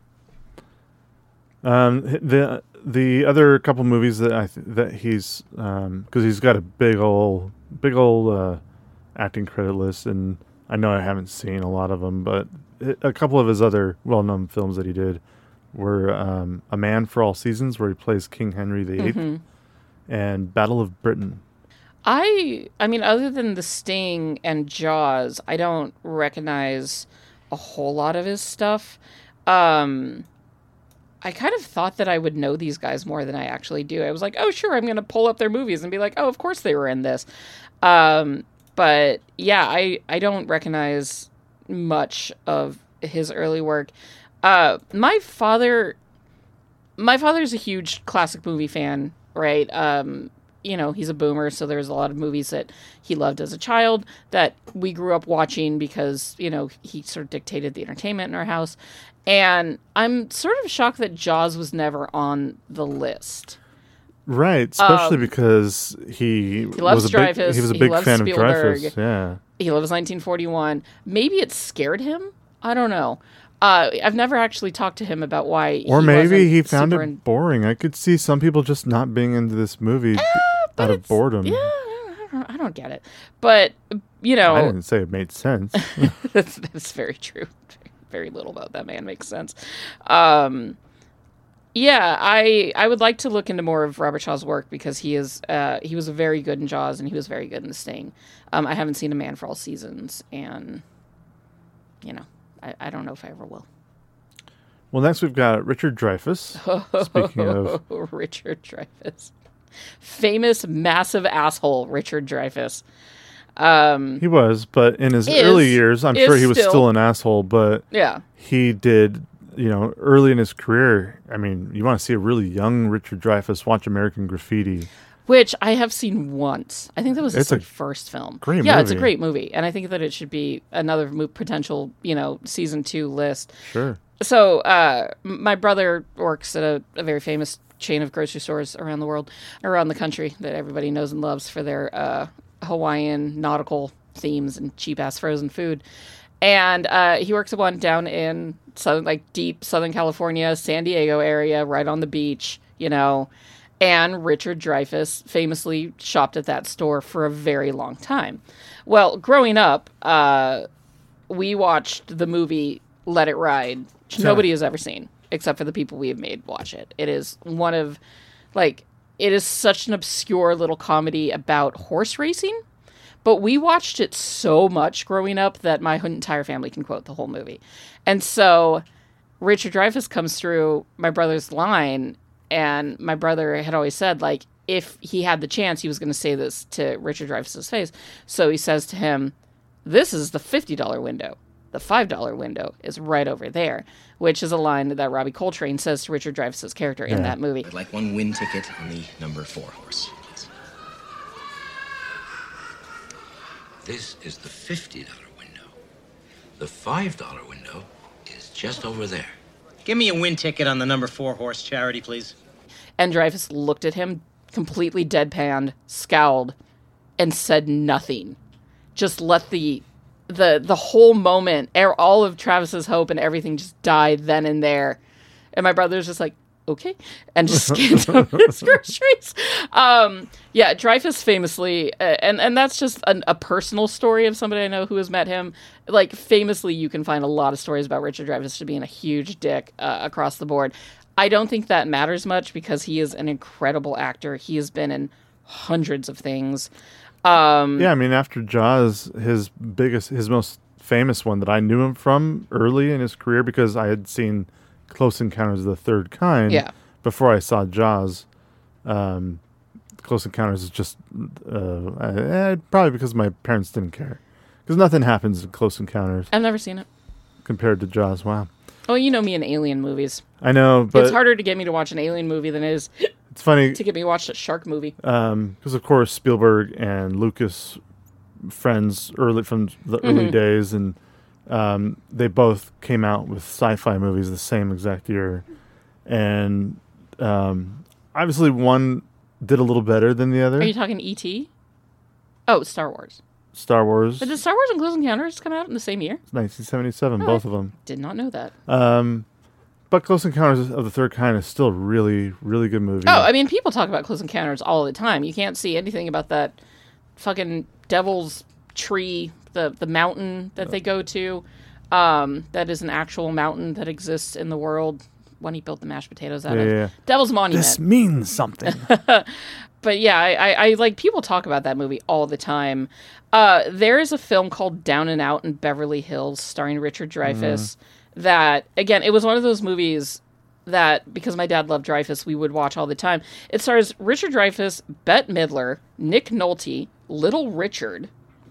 The other couple movies that that he's because he's got a big old acting credit list, and I know I haven't seen a lot of them, but a couple of his other well-known films that he did were A Man for All Seasons, where he plays King Henry VIII, and Battle of Britain. I mean, other than The Sting and Jaws, I don't recognize a whole lot of his stuff. I kind of thought that I would know these guys more than I actually do. I was like, oh, sure, I'm going to pull up their movies and be like, oh, of course they were in this. But yeah, I don't recognize much of his early work. My father's a huge classic movie fan, right? He's a boomer, so there's a lot of movies that he loved as a child that we grew up watching because, he sort of dictated the entertainment in our house. And I'm sort of shocked that Jaws was never on the list. Right, especially because he loves Dreyfuss. He was a big fan Spielberg. of Dreyfuss. Yeah, he loves 1941. Maybe it scared him. I don't know. I've never actually talked to him about why. Or maybe he found it boring. I could see some people just not being into this movie out of boredom. Yeah, I don't get it. But I didn't say it made sense. that's very true. Very little about that man makes sense. I would like to look into more of Robert Shaw's work because he was very good in Jaws and he was very good in The Sting. I haven't seen A Man for All Seasons, and I don't know if I ever will. Well, next we've got Richard Dreyfuss. Speaking of Richard Dreyfuss, famous massive asshole Richard Dreyfuss. He was, but in his early years, I'm sure he was still an asshole, but yeah, he did, early in his career. I mean, you want to see a really young Richard Dreyfuss, watch American Graffiti. Which I have seen once. I think that was his first film. Great movie. Yeah, it's a great movie. And I think that it should be another potential, season 2 list. Sure. So my brother works at a very famous chain of grocery stores around the world, around the country, that everybody knows and loves for their Hawaiian nautical themes and cheap-ass frozen food. And he works at one down in deep Southern California, San Diego area, right on the beach, And Richard Dreyfuss famously shopped at that store for a very long time. Well, growing up, we watched the movie Let It Ride, which nobody has ever seen, except for the people we have made watch it. It is one of, it is such an obscure little comedy about horse racing, but we watched it so much growing up that my entire family can quote the whole movie. And so Richard Dreyfuss comes through my brother's line, and my brother had always said, if he had the chance, he was going to say this to Richard Dreyfuss's face. So he says to him, this is the $50 window. The $5 window is right over there, which is a line that Robbie Coltrane says to Richard Dreyfuss's character in that movie. I'd like one win ticket on the number 4 horse, please. This is the $50 window. The $5 window is just over there. Give me a win ticket on the number 4 horse, Charity, please. And Dreyfuss looked at him, completely deadpanned, scowled, and said nothing. Just let the whole moment, all of Travis's hope and everything just died then and there. And my brother's just like, okay, and just scanned up his groceries. Dreyfuss famously, and that's just a personal story of somebody I know who has met him. Famously, you can find a lot of stories about Richard Dreyfuss being a huge dick across the board. I don't think that matters much because he is an incredible actor. He has been in hundreds of things. After Jaws, his most famous one that I knew him from early in his career, because I had seen Close Encounters of the Third Kind before I saw Jaws. Close Encounters is just probably because my parents didn't care. Because nothing happens in Close Encounters. I've never seen it. Compared to Jaws, wow. Oh, you know me in alien movies. I know, but... It's harder to get me to watch an alien movie than it is it's funny to get me to watch a shark movie. Because, of course, Spielberg and Lucas, friends from the early days, and they both came out with sci-fi movies the same exact year. And obviously one did a little better than the other. Are you talking E.T.? Oh, Star Wars. Star Wars. But did Star Wars and Close Encounters come out in the same year? It's 1977, both of them. Did not know that. But Close Encounters of the Third Kind is still a really, really good movie. Oh, I mean, people talk about Close Encounters all the time. You can't see anything about that fucking devil's tree, the mountain that they go to. That is an actual mountain that exists in the world when he built the mashed potatoes out of. Yeah. Devil's Monument. This means something. But yeah, I like, people talk about that movie all the time. There is a film called Down and Out in Beverly Hills starring Richard Dreyfuss that, again, it was one of those movies that, because my dad loved Dreyfuss, we would watch all the time. It stars Richard Dreyfuss, Bette Midler, Nick Nolte, Little Richard.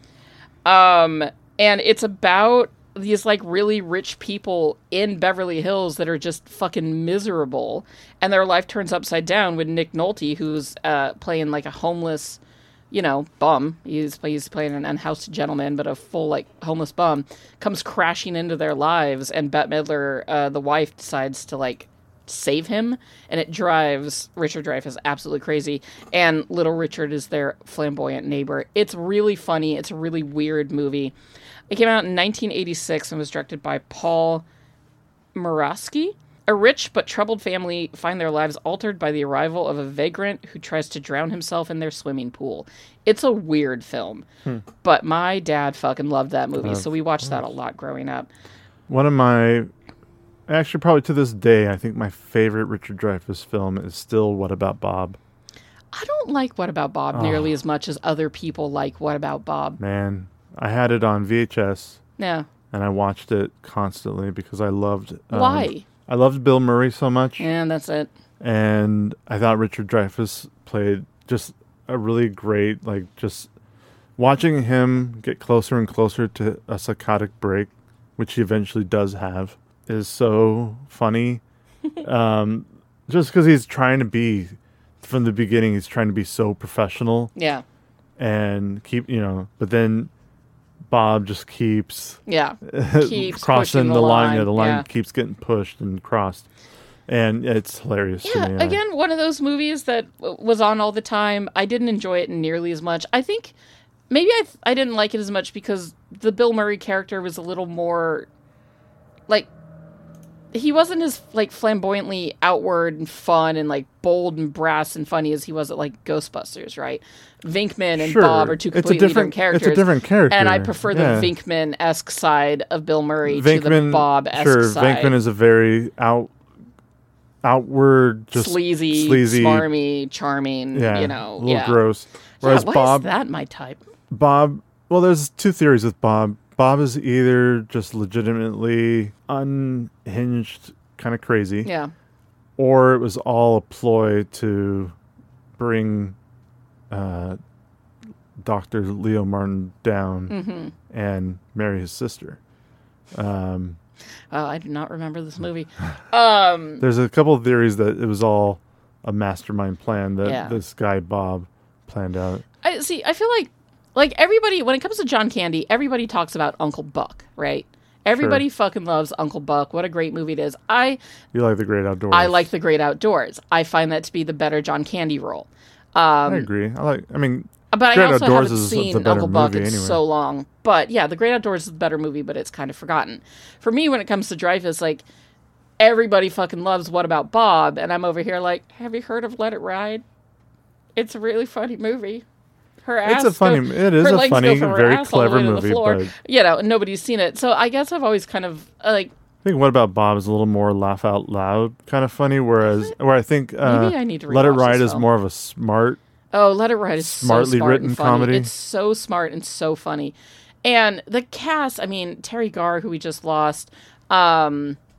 And it's about these like really rich people in Beverly Hills that are just fucking miserable, and their life turns upside down when Nick Nolte, who's playing like a homeless, bum. He's playing an unhoused gentleman, but a full like homeless bum, comes crashing into their lives, and Bette Midler, the wife, decides to like save him, and it drives Richard Dreyfuss absolutely crazy. And Little Richard is their flamboyant neighbor. It's really funny. It's a really weird movie. It came out in 1986 and was directed by Paul Moraski. A rich but troubled family find their lives altered by the arrival of a vagrant who tries to drown himself in their swimming pool. It's a weird film, but my dad fucking loved that movie, so we watched that a lot growing up. One of my, actually probably to this day, I think my favorite Richard Dreyfuss film is still What About Bob? I don't like What About Bob nearly as much as other people like What About Bob. Man, I had it on VHS. Yeah. And I watched it constantly because I loved... Why? I loved Bill Murray so much. Yeah, that's it. And I thought Richard Dreyfuss played just a really great, just watching him get closer and closer to a psychotic break, which he eventually does have, is so funny. Just because he's trying to be, from the beginning, he's trying to be so professional. Yeah. And but then Bob just keeps crossing the line. Yeah, the line keeps getting pushed and crossed, and it's hilarious to me. Again, one of those movies that was on all the time. I didn't enjoy it nearly as much. I think maybe I didn't like it as much because the Bill Murray character was a little more like, he wasn't as like flamboyantly outward and fun and like bold and brass and funny as he was at like Ghostbusters, right? Venkman and Bob are two completely different characters. It's a different character. And I prefer the Venkman-esque side of Bill Murray to the Bob-esque side. Venkman is a very outward, just sleazy, smarmy, charming, a little gross. Whereas Bob, is that my type? Bob, well, there's two theories with Bob. Bob is either just legitimately unhinged, kind of crazy. Yeah. Or it was all a ploy to bring Dr. Leo Martin down and marry his sister. I do not remember this movie. There's a couple of theories that it was all a mastermind plan that this guy Bob planned out. I feel like everybody, when it comes to John Candy, everybody talks about Uncle Buck, right? Everybody fucking loves Uncle Buck. What a great movie it is. You like The Great Outdoors. I like The Great Outdoors. I find that to be the better John Candy role. I agree. But I also haven't seen Uncle Buck in so long. But yeah, The Great Outdoors is the better movie, but it's kind of forgotten. For me, when it comes to Dreyfuss, like, everybody fucking loves What About Bob? And I'm over here like, have you heard of Let It Ride? It's a really funny movie. It is a funny, very clever movie, but nobody's seen it. So I guess I've always kind of like. I think What About Bob is a little more laugh out loud kind of funny, where I think maybe I need to Let It Ride is more of a smart. Oh, Let It Ride is smartly so smart written and funny. Comedy. It's so smart and so funny, and the cast. I mean, Terry Garr, who we just lost.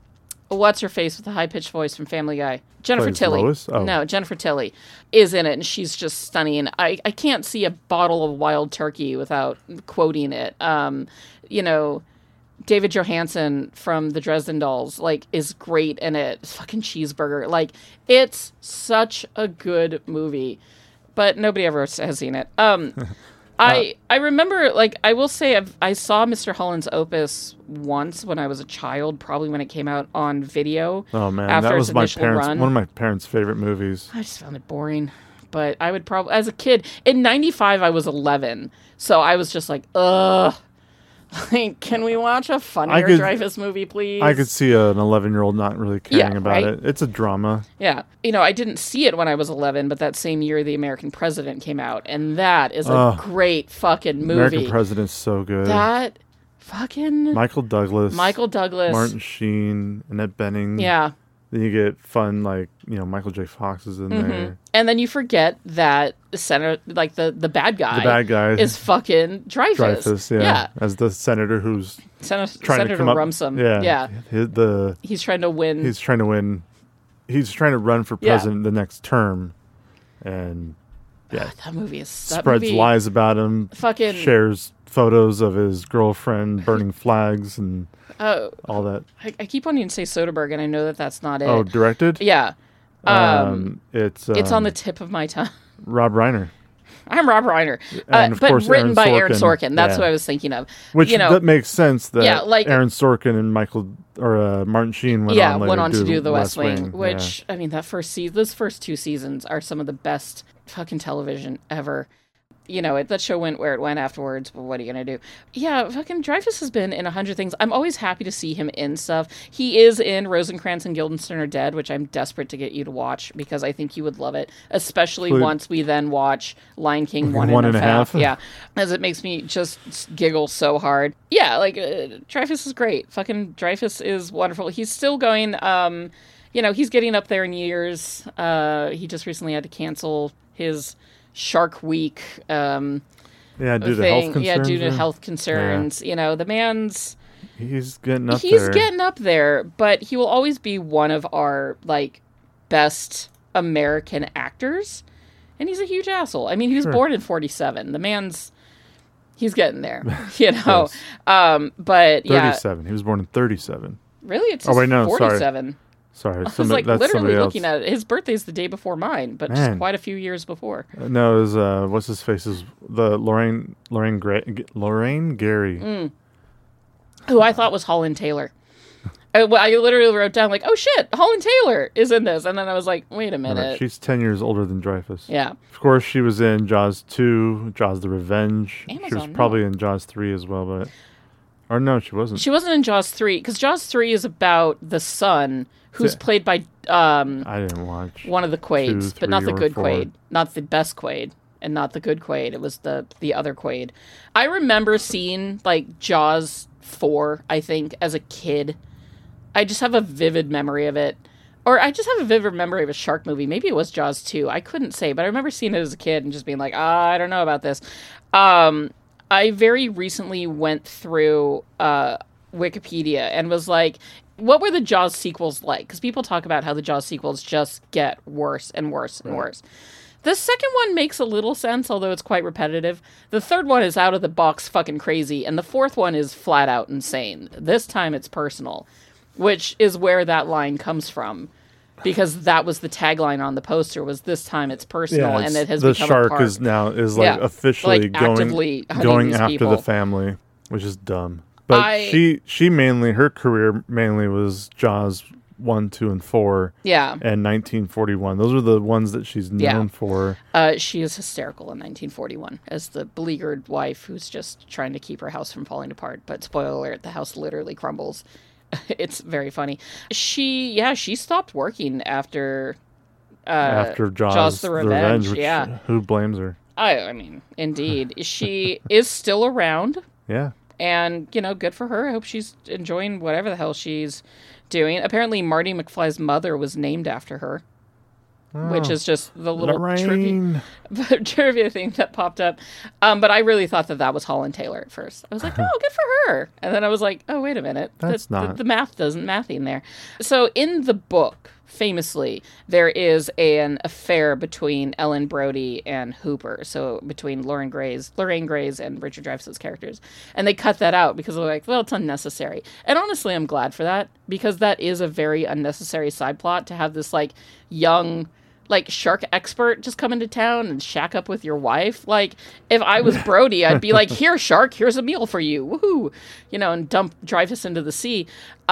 what's her face with the high pitched voice from Family Guy? Jennifer Plays Tilly. Lois? Oh. No, Jennifer Tilly is in it, and she's just stunning. I can't see a bottle of wild turkey without quoting it. You know, David Johansen from the Dresden Dolls, like, is great in it. Fucking Cheeseburger. Like, it's such a good movie, but nobody ever has seen it. I remember, like, I will say I saw Mr. Holland's Opus once when I was a child, probably when it came out on video. Oh man, after that was its my initial parents' run. one of my parents' favorite movies. I just found it boring. But I would probably, as a kid, in 95, I was 11. So I was just like, ugh. Like, can we watch a funnier Dreyfuss movie, please? I could see an 11-year-old not really caring about right? it. It's a drama. Yeah. You know, I didn't see it when I was 11, but that same year, The American President came out. And that is a great fucking movie. American President's so good. That fucking... Michael Douglas. Martin Sheen. Annette Bening. Yeah. Then you get fun, like, you know, Michael J. Fox is in there. And then you forget that the senator, like the bad guy. The bad guy. Is fucking Dreyfuss. Yeah. As the senator who's trying Senator to come up. Rumsum. Yeah. He's trying to win. He's trying to run for president the next term. And, yeah. That movie is... Spreads lies about him. Fucking... Shares photos of his girlfriend burning flags and... all that. I keep wanting to say Soderbergh, and I know that that's not it. Oh, directed? Yeah. It's on the tip of my tongue. Rob Reiner. I'm Rob Reiner. And of course, written Aaron by Sorkin. Aaron Sorkin. That's what I was thinking of. Which, you know, that makes sense that Aaron Sorkin and Martin Sheen went on to do The West Wing. Yeah. Which, I mean, those first two seasons are some of the best fucking television ever. You know, that show went where it went afterwards, but what are you going to do? Yeah, fucking Dreyfuss has been in 100 things. I'm always happy to see him in stuff. He is in Rosencrantz and Guildenstern Are Dead, which I'm desperate to get you to watch because I think you would love it, especially once we then watch Lion King 1.5. Yeah, as it makes me just giggle so hard. Yeah, like, Dreyfuss is great. Fucking Dreyfuss is wonderful. He's still going, you know, he's getting up there in years. He just recently had to cancel his Shark Week due to health concerns. Yeah, due to health concerns. You know, the man's... He's getting up there. He's getting up there, but he will always be one of our, like, best American actors. And he's a huge asshole. I mean, he was born in 47. The man's... He's getting there, you know? Yes. But, 37. He was born in 37. Really? It's 47. Sorry. I was like literally looking at it. His birthday's the day before mine, but just quite a few years before. No, it was, what's his face? Is the Lorraine Gary. Who I thought was Holland Taylor. I literally wrote down, like, oh shit, Holland Taylor is in this. And then I was like, wait a minute. Right, she's 10 years older than Dreyfuss. Yeah. Of course, she was in Jaws 2, Jaws the Revenge. Amazon, she was probably in Jaws 3 as well, but... Or no, she wasn't. She wasn't in Jaws 3, because Jaws 3 is about the son, who's played by... I didn't watch. One of the Quaids, 2, but not the 3, good 4. Quaid. Not the best Quaid, and not the good Quaid. It was the other Quaid. I remember seeing, like, Jaws 4, I think, as a kid. I just have a vivid memory of it. Or I just have a vivid memory of a shark movie. Maybe it was Jaws 2. I couldn't say, but I remember seeing it as a kid and just being like, I don't know about this. I very recently went through Wikipedia and was like, what were the Jaws sequels like? Because people talk about how the Jaws sequels just get worse and worse and worse. The second one makes a little sense, although it's quite repetitive. The third one is out of the box fucking crazy. And the fourth one is flat out insane. This time it's personal, which is where that line comes from. Because that was the tagline on the poster, was this time it's personal, and it has become a part. The shark is officially like actively going after people. The family, which is dumb. But she mainly, her career mainly was Jaws 1, 2, and 4. Yeah. And 1941. Those are the ones that she's known for. She is hysterical in 1941 as the beleaguered wife who's just trying to keep her house from falling apart. But spoiler alert, the house literally crumbles. It's very funny. She stopped working after Jaws the Revenge. Which, who blames her? I mean, indeed. She is still around. Yeah. And, you know, good for her. I hope she's enjoying whatever the hell she's doing. Apparently, Marty McFly's mother was named after her. which is just the little trivia thing that popped up. But I really thought that was Holland Taylor at first. I was like, oh, good for her. And then I was like, oh, wait a minute. That's not. The math doesn't mathing there. So in the book, famously, there is an affair between Ellen Brody and Hooper. So between Lorraine Gray's and Richard Dreyfuss's characters. And they cut that out because they're like, well, it's unnecessary. And honestly, I'm glad for that, because that is a very unnecessary side plot to have this like young shark expert just come into town and shack up with your wife. Like, if I was Brody, I'd be like, here, shark, here's a meal for you. Woohoo. And dump Dreyfuss into the sea.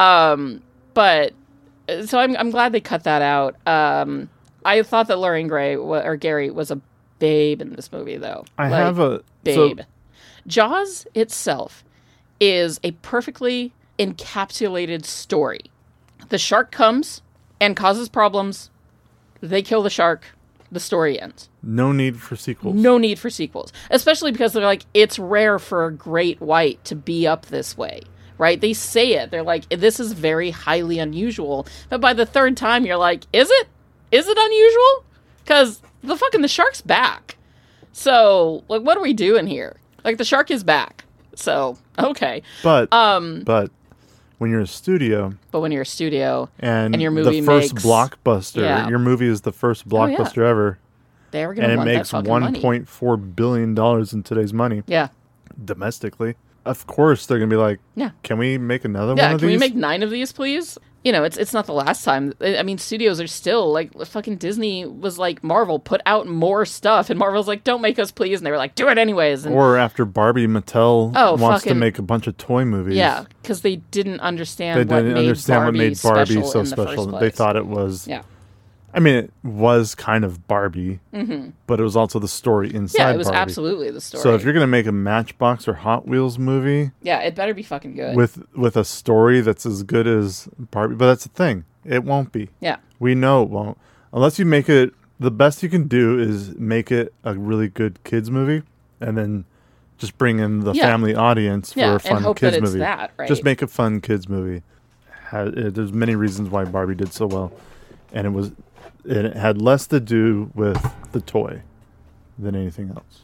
But so I'm glad they cut that out. I thought that Lorraine Gray or Gary was a babe in this movie, though. I have a babe. Jaws itself is a perfectly encapsulated story. The shark comes and causes problems. They kill the shark. The story ends. No need for sequels. No need for sequels. Especially because they're like, it's rare for a great white to be up this way. Right? They say it. They're like, this is very highly unusual. But by the third time, you're like, is it? Is it unusual? Because the shark's back. So, like, what are we doing here? Like, the shark is back. So, okay. But when you're a studio... But when you're a studio and your movie the first makes... blockbuster, your movie is the first blockbuster ever. They were going to want that fucking money. And it makes $1.4 billion in today's money. Yeah. Domestically. Of course, they're going to be like, can we make another one of these? Yeah, can we make 9 of these, please? It's not the last time. I mean, studios are still, like, fucking Disney was like, Marvel, put out more stuff. And Marvel's like, don't make us, please. And they were like, do it anyways. And, or after Barbie, Mattel wants to make a bunch of toy movies. Yeah, because they didn't understand what made Barbie so special. They thought it was... Yeah. I mean, it was kind of Barbie, but it was also the story inside Barbie. Yeah, it was absolutely the story. So if you're going to make a Matchbox or Hot Wheels movie... Yeah, it better be fucking good. With a story that's as good as Barbie. But that's the thing. It won't be. Yeah. We know it won't. Unless you make it... The best you can do is make it a really good kids movie, and then just bring in the family audience for a fun kids movie. That, right? Just make a fun kids movie. There's many reasons why Barbie did so well. And it had less to do with the toy than anything else.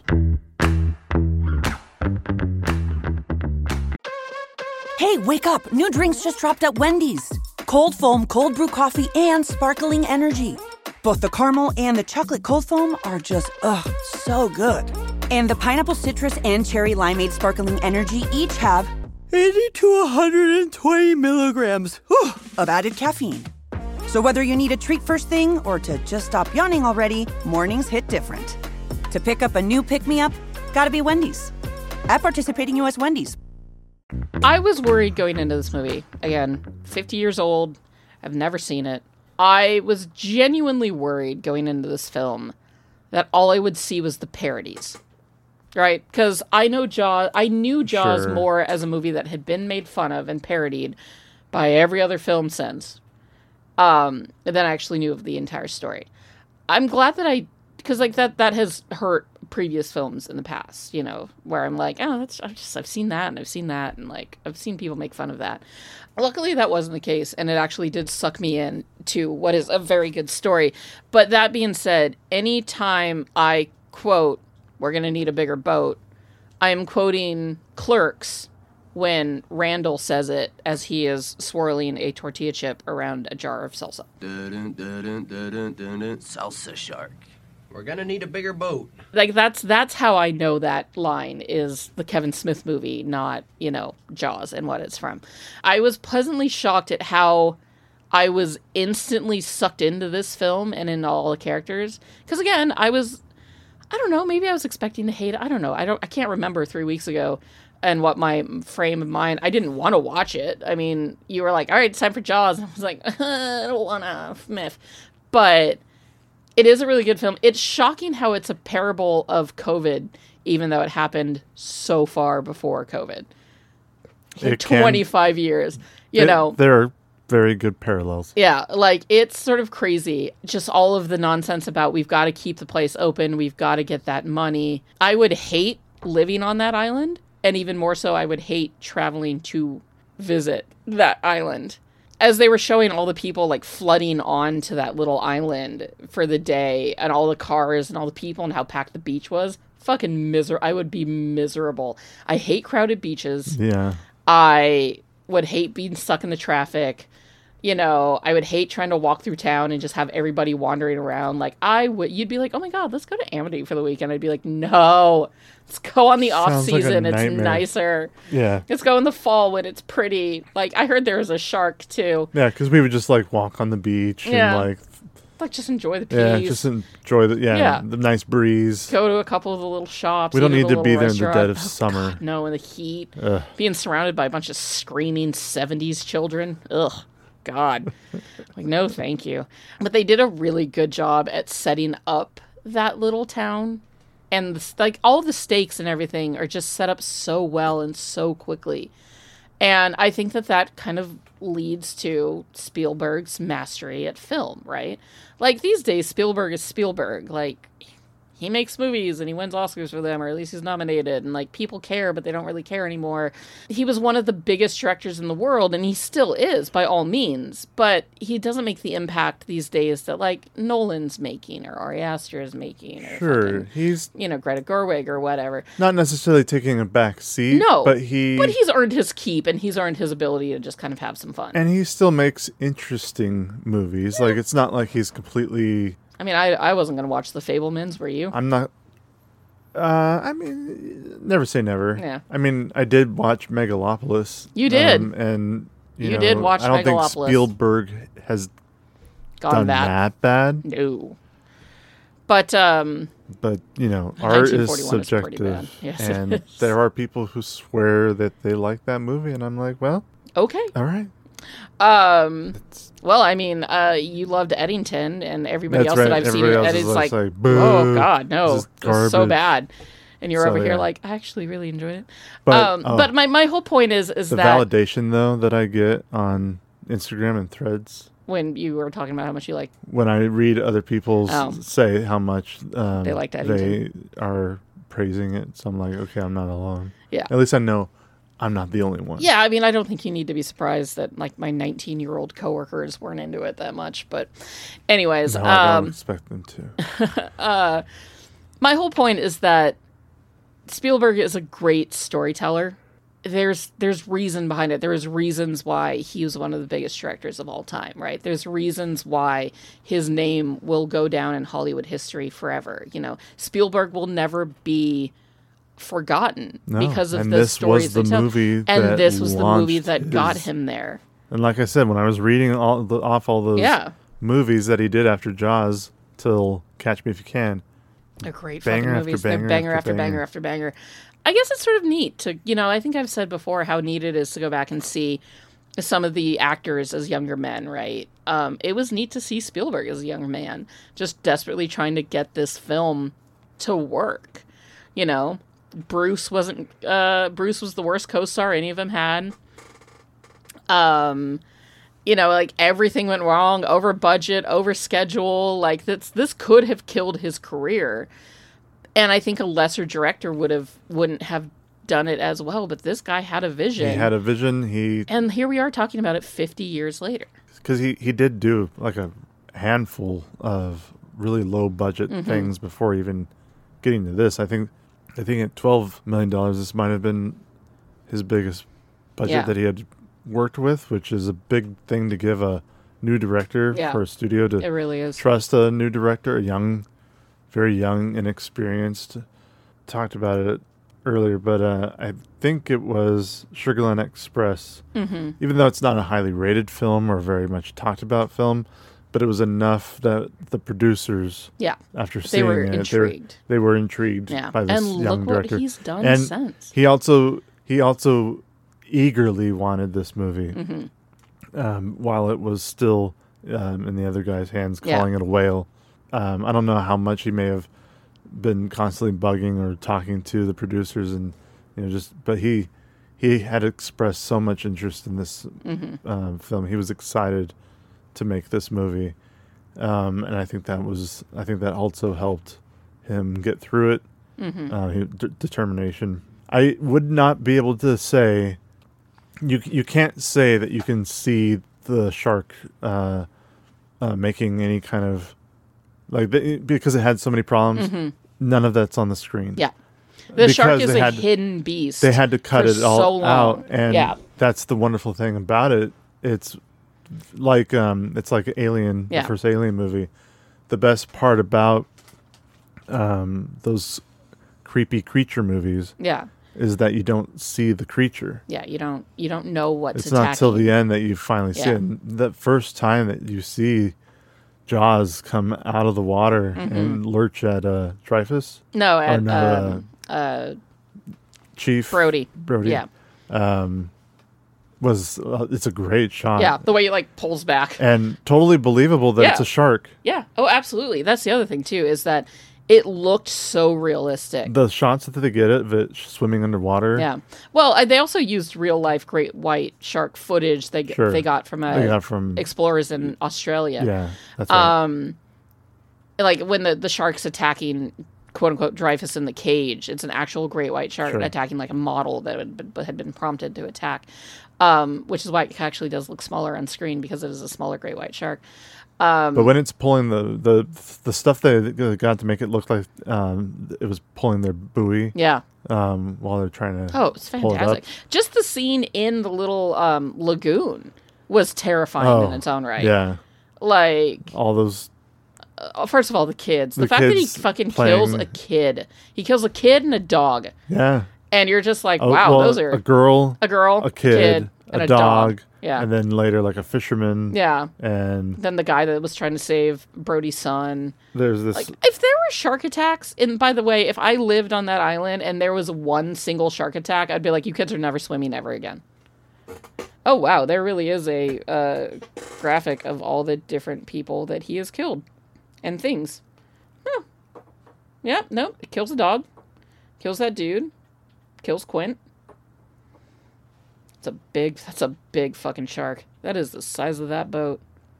Hey, wake up. New drinks just dropped at Wendy's. Cold foam, cold brew coffee, and sparkling energy. Both the caramel and the chocolate cold foam are just, so good. And the pineapple citrus and cherry limeade sparkling energy each have 80 to 120 milligrams of added caffeine. So whether you need a treat first thing or to just stop yawning already, mornings hit different. To pick up a new pick-me-up, gotta be Wendy's. At participating U.S. Wendy's. I was worried going into this movie. Again, 50 years old. I've never seen it. I was genuinely worried going into this film that all I would see was the parodies. Right? Because I knew Jaws more as a movie that had been made fun of and parodied by every other film since. And then I actually knew of the entire story. I'm glad that because like that has hurt previous films in the past, where I'm like, oh, I've seen that and I've seen that and like I've seen people make fun of that. Luckily, that wasn't the case, and it actually did suck me in to what is a very good story. But that being said, anytime I quote, "We're gonna need a bigger boat," I am quoting Clerks. When Randall says it as he is swirling a tortilla chip around a jar of salsa. Salsa shark. We're gonna need a bigger boat. Like, that's how I know that line is the Kevin Smith movie, not, Jaws and what it's from. I was pleasantly shocked at how I was instantly sucked into this film and into all the characters. Because, again, I don't know, maybe I was expecting to hate it. I don't know. I can't remember 3 weeks ago. And what my frame of mind, I didn't want to watch it. I mean, you were like, all right, it's time for Jaws. And I was like, I don't want to, Smith. But it is a really good film. It's shocking how it's a parable of COVID, even though it happened so far before COVID. 25 years, know. There are very good parallels. Yeah, like, it's sort of crazy. Just all of the nonsense about we've got to keep the place open. We've got to get that money. I would hate living on that island. And even more so, I would hate traveling to visit that island. as they were showing all the people like flooding onto that little island for the day, and all the cars and all the people and how packed the beach was, fucking I would be miserable. I hate crowded beaches. Yeah. I would hate being stuck in the traffic. You know, I would hate trying to walk through town and just have everybody wandering around. Like, you'd be like, oh my God, let's go to Amity for the weekend. I'd be like, no, let's go on the off season. It's nicer. Yeah. Let's go in the fall when it's pretty. Like, I heard there was a shark too. Yeah, because we would just like walk on the beach and like just enjoy the peace. Yeah, just enjoy the nice breeze. Go to a couple of the little shops. We don't need to be there in the dead of summer. God, no, in the heat. Ugh. Being surrounded by a bunch of screaming 70s children. Ugh. God. Like, no, thank you. But they did a really good job at setting up that little town. And, like, all the stakes and everything are just set up so well and so quickly. And I think that kind of leads to Spielberg's mastery at film, right? Like, these days, Spielberg is Spielberg. Like, he makes movies and he wins Oscars for them, or at least he's nominated, and like people care, but they don't really care anymore. He was one of the biggest directors in the world, and he still is by all means, but he doesn't make the impact these days that like Nolan's making or Ari Aster is making, or sure, he's Greta Gerwig or whatever. Not necessarily taking a back seat, no, but he's earned his keep, and he's earned his ability to just kind of have some fun. And he still makes interesting movies. Like, it's not like he's completely. I mean, I wasn't going to watch The Fabelmans, were you? I'm not. I mean, never say never. Yeah. I mean, I did watch Megalopolis. You did. And you did watch Megalopolis. I don't think Spielberg has done that bad. No. But, you know, art is subjective. Yes, and there are people who swear that they like that movie, and I'm like, well. Okay. All right. Well, I mean, you loved Eddington, and everybody else right. that I've everybody seen, and it's like, boo, oh God, no, it's so bad. And you're so, over here yeah. like, I actually really enjoyed it. But my whole point is the that validation though that I get on Instagram and Threads when you were talking about how much you like, when I read other people's say how much they liked Eddington, they are praising it, so I'm like, okay, I'm not alone. Yeah, at least I know I'm not the only one. Yeah, I mean, I don't think you need to be surprised that like my 19-year-old coworkers weren't into it that much. But anyways, no, I don't expect them to. My whole point is that Spielberg is a great storyteller. There's reason behind it. There's reasons why he was one of the biggest directors of all time, right? There's reasons why his name will go down in Hollywood history forever. You know, Spielberg will never be forgotten because of the stories they tell. And this was the movie that got him there. And like I said, when I was reading off all those movies that he did after Jaws till Catch Me If You Can, they're great fucking movies. They're banger after banger after banger. I guess it's sort of neat to, I think I've said before how neat it is to go back and see some of the actors as younger men, right? It was neat to see Spielberg as a young man, just desperately trying to get this film to work, Bruce was the worst co-star any of them had. Like everything went wrong, over budget, over schedule. Like this could have killed his career. And I think a lesser director wouldn't have done it as well. But this guy had a vision. He had a vision. And here we are talking about it 50 years later. Because he did do like a handful of really low budget things before even getting to this. I think at $12 million, this might have been his biggest budget that he had worked with, which is a big thing to give a new director for a studio to it really is. Trust a new director, very young, inexperienced. Talked about it earlier, but I think it was Sugarland Express. Mm-hmm. Even though it's not a highly rated film or very much talked about film, but it was enough that the producers, after seeing it, they were intrigued by this young director. And look what he's done since. He also eagerly wanted this movie, while it was still in the other guy's hands, calling it a whale. I don't know how much he may have been constantly bugging or talking to the producers, and but he had expressed so much interest in this film. He was excited to make this movie, and I think that also helped him get through it. Determination. I would not be able to say you can't say that you can see the shark making any kind of because it had so many problems. None of that's on the screen. Yeah. The shark is a hidden beast. They had to cut it all out, and that's the wonderful thing about it. It's like Alien, the first Alien movie. The best part about those creepy creature movies, is that you don't see the creature. Yeah, you don't know what's It's attacking. not till the end that you finally see it. And the first time that you see Jaws come out of the water and lurch at Dreyfus. No, at Chief Brody. Yeah. It's a great shot. Yeah, the way he pulls back. And totally believable that it's a shark. Yeah. Oh, absolutely. That's the other thing too, is that it looked so realistic. The shots that they get of it swimming underwater. Yeah. Well, they also used real life great white shark footage they got from explorers in Australia. Yeah, that's right. Like when the shark's attacking, quote unquote, Dreyfus in the cage, it's an actual great white shark attacking a model that had been prompted to attack, which is why it actually does look smaller on screen because it is a smaller great white shark. But when it's pulling the stuff they got to make it look like it was pulling their buoy, while they're trying to it's fantastic. Just the scene in the little lagoon was terrifying in its own right. Yeah, all those. First of all, the kids. The fact that he fucking kills a kid. He kills a kid and a dog. Yeah, and you're just like, wow, those are a girl, a kid, and a dog. Yeah. And then later, a fisherman. Yeah. And then the guy that was trying to save Brody's son. There's this. If there were shark attacks, and by the way, if I lived on that island and there was one single shark attack, I'd be like, you kids are never swimming ever again. Oh, wow. There really is a graphic of all the different people that he has killed and things. Oh. Yeah, no. It kills a dog. Kills that dude. Kills Quint. That's a big fucking shark. That is the size of that boat.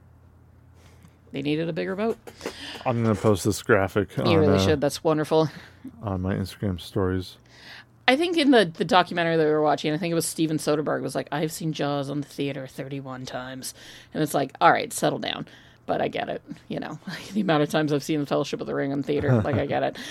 They needed a bigger boat. I'm going to post this graphic. You really should. That's wonderful. On my Instagram stories. I think in the documentary that we were watching, I think it was Steven Soderbergh was like, I've seen Jaws on the theater 31 times. And it's like, all right, settle down. But I get it. The amount of times I've seen The Fellowship of the Ring on theater, I get it.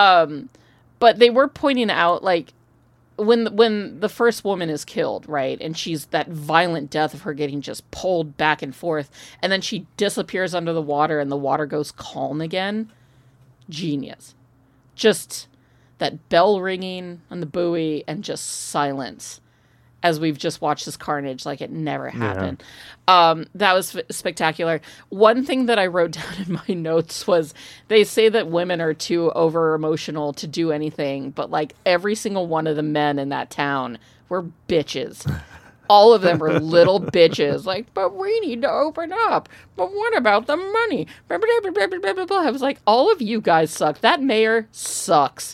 But they were pointing out, when the first woman is killed, right, and she's that violent death of her getting just pulled back and forth, and then she disappears under the water and the water goes calm again. Genius. Just that bell ringing on the buoy and just silence as we've just watched this carnage like it never happened. That was spectacular. One thing that I wrote down in my notes was they say that women are too over emotional to do anything, but every single one of the men in that town were bitches. All of them were little bitches. But we need to open up. But what about the money? I was like, all of you guys suck. That mayor sucks.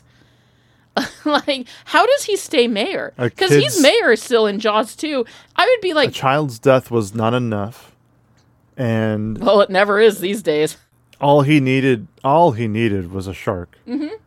How does he stay mayor? Because he's mayor still in Jaws too. I would be like, a child's death was not enough, and well, it never is these days. All he needed was a shark.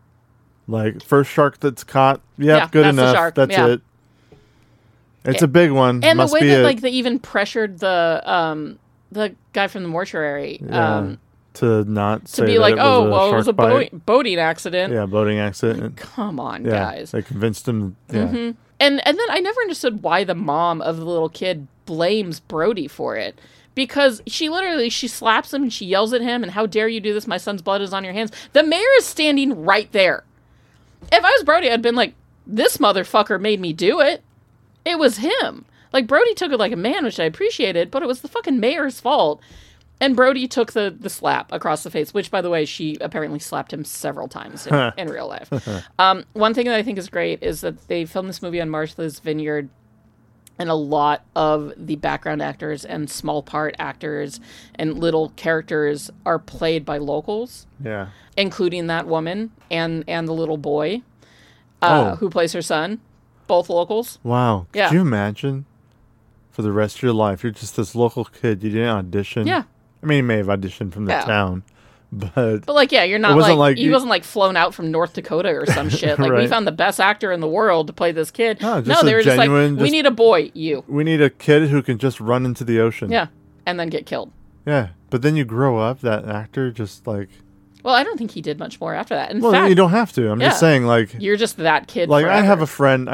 First shark that's caught. Yep, good enough. That's it. It's a big one. And Must the way be that they even pressured the guy from the mortuary. To not say to be that like, it was a boating accident. Yeah, boating accident. Come on, guys. They convinced him. Yeah. And then I never understood why the mom of the little kid blames Brody for it. Because she slaps him and she yells at him and how dare you do this? My son's blood is on your hands. The mayor is standing right there. If I was Brody, I'd been like, this motherfucker made me do it. It was him. Brody took it like a man, which I appreciated, but it was the fucking mayor's fault. And Brody took the slap across the face, which, by the way, she apparently slapped him several times in real life. One thing that I think is great is that they filmed this movie on Martha's Vineyard, and a lot of the background actors and small part actors and little characters are played by locals. Yeah. Including that woman and the little boy who plays her son. Both locals. Wow. Yeah. Could you imagine? For the rest of your life, you're just this local kid. You didn't audition. Yeah. I mean, he may have auditioned from the town, but you're not he wasn't flown out from North Dakota or some shit. Right. We found the best actor in the world to play this kid. No, they were just like, we need a boy. We need a kid who can just run into the ocean. Yeah. and then get killed. Yeah, but then you grow up, that actor just like... Well, I don't think he did much more after that. In well, fact, you don't have to. I'm just saying, like... You're just that kid like, forever. I have a friend, I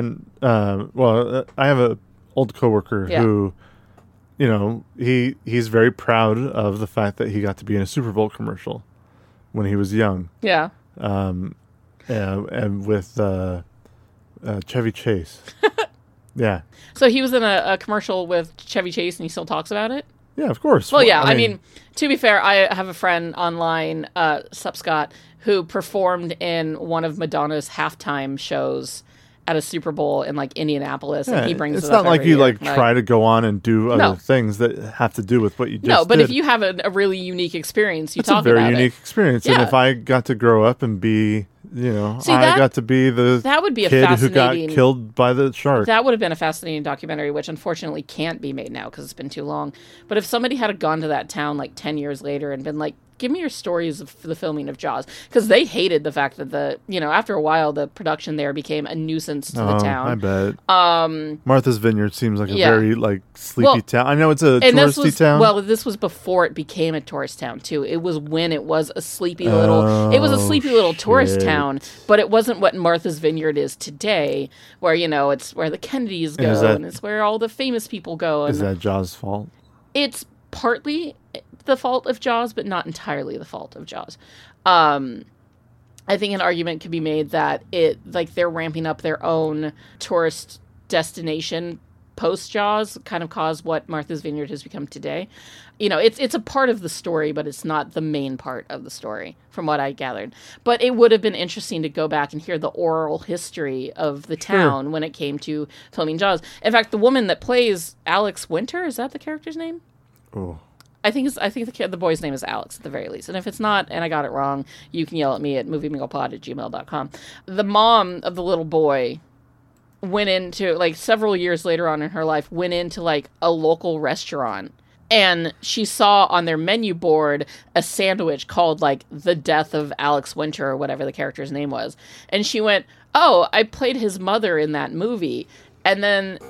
have an old coworker who, you know, he's very proud of the fact that he got to be in a Super Bowl commercial when he was young. Yeah. And with Chevy Chase. Yeah. So he was in a commercial with Chevy Chase and he still talks about it? Yeah, of course. Well, yeah. I mean, to be fair, I have a friend online, Sup Scott, who performed in one of Madonna's halftime shows at a Super Bowl in like Indianapolis, and he brings it up. It's not like you year. try to go on and do other things that have to do with what you just No, but did. if you have a really unique experience, you it's talk about it. a very unique experience. Yeah. And if I got to grow up and be, you know, I got to be the that would be a kid who fascinating, got killed by the shark. That would have been a fascinating documentary, which unfortunately can't be made now because it's been too long. But if somebody had gone to that town like 10 years later and been like, give me your stories of the filming of Jaws, because they hated the fact that after a while the production there became a nuisance to the town. I bet. Martha's Vineyard seems like a very like sleepy town. I know it's a touristy town. Well, this was before it became a tourist town too. It was when it was a sleepy little. It was a sleepy little tourist town, but it wasn't what Martha's Vineyard is today, where it's where the Kennedys go and it's where all the famous people go. And is that Jaws' fault? It's partly the fault of Jaws, but not entirely the fault of Jaws. I think an argument could be made that they're ramping up their own tourist destination post Jaws kind of caused what Martha's Vineyard has become today. It's a part of the story, but it's not the main part of the story, from what I gathered. But it would have been interesting to go back and hear the oral history of the town when it came to filming Jaws. In fact, the woman that plays Alex Winter, is that the character's name? Oh. I think the boy's name is Alex at the very least. And if it's not, and I got it wrong, you can yell at me at movieminglepod@gmail.com. The mom of the little boy went into, several years later on in her life, went into, a local restaurant. And she saw on their menu board a sandwich called, The Death of Alex Winter, or whatever the character's name was. And she went, oh, I played his mother in that movie. And then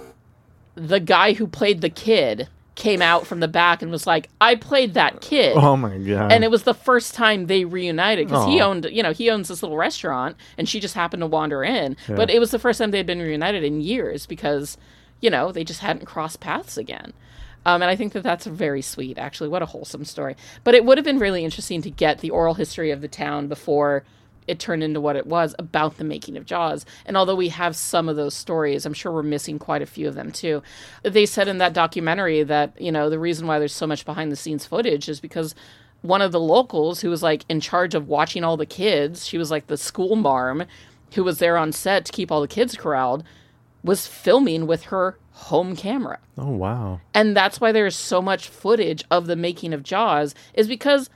the guy who played the kid came out from the back and was like, I played that kid. Oh my God. And it was the first time they reunited because he owns this little restaurant and she just happened to wander in. Yeah. But it was the first time they'd been reunited in years because, they just hadn't crossed paths again. And I think that that's very sweet, actually. What a wholesome story. But it would have been really interesting to get the oral history of the town before it turned into what it was about the making of Jaws. And although we have some of those stories, I'm sure we're missing quite a few of them too. They said in that documentary that, the reason why there's so much behind the scenes footage is because one of the locals who was in charge of watching all the kids, she was the school marm who was there on set to keep all the kids corralled, was filming with her home camera. Oh, wow. And that's why there's so much footage of the making of Jaws, is because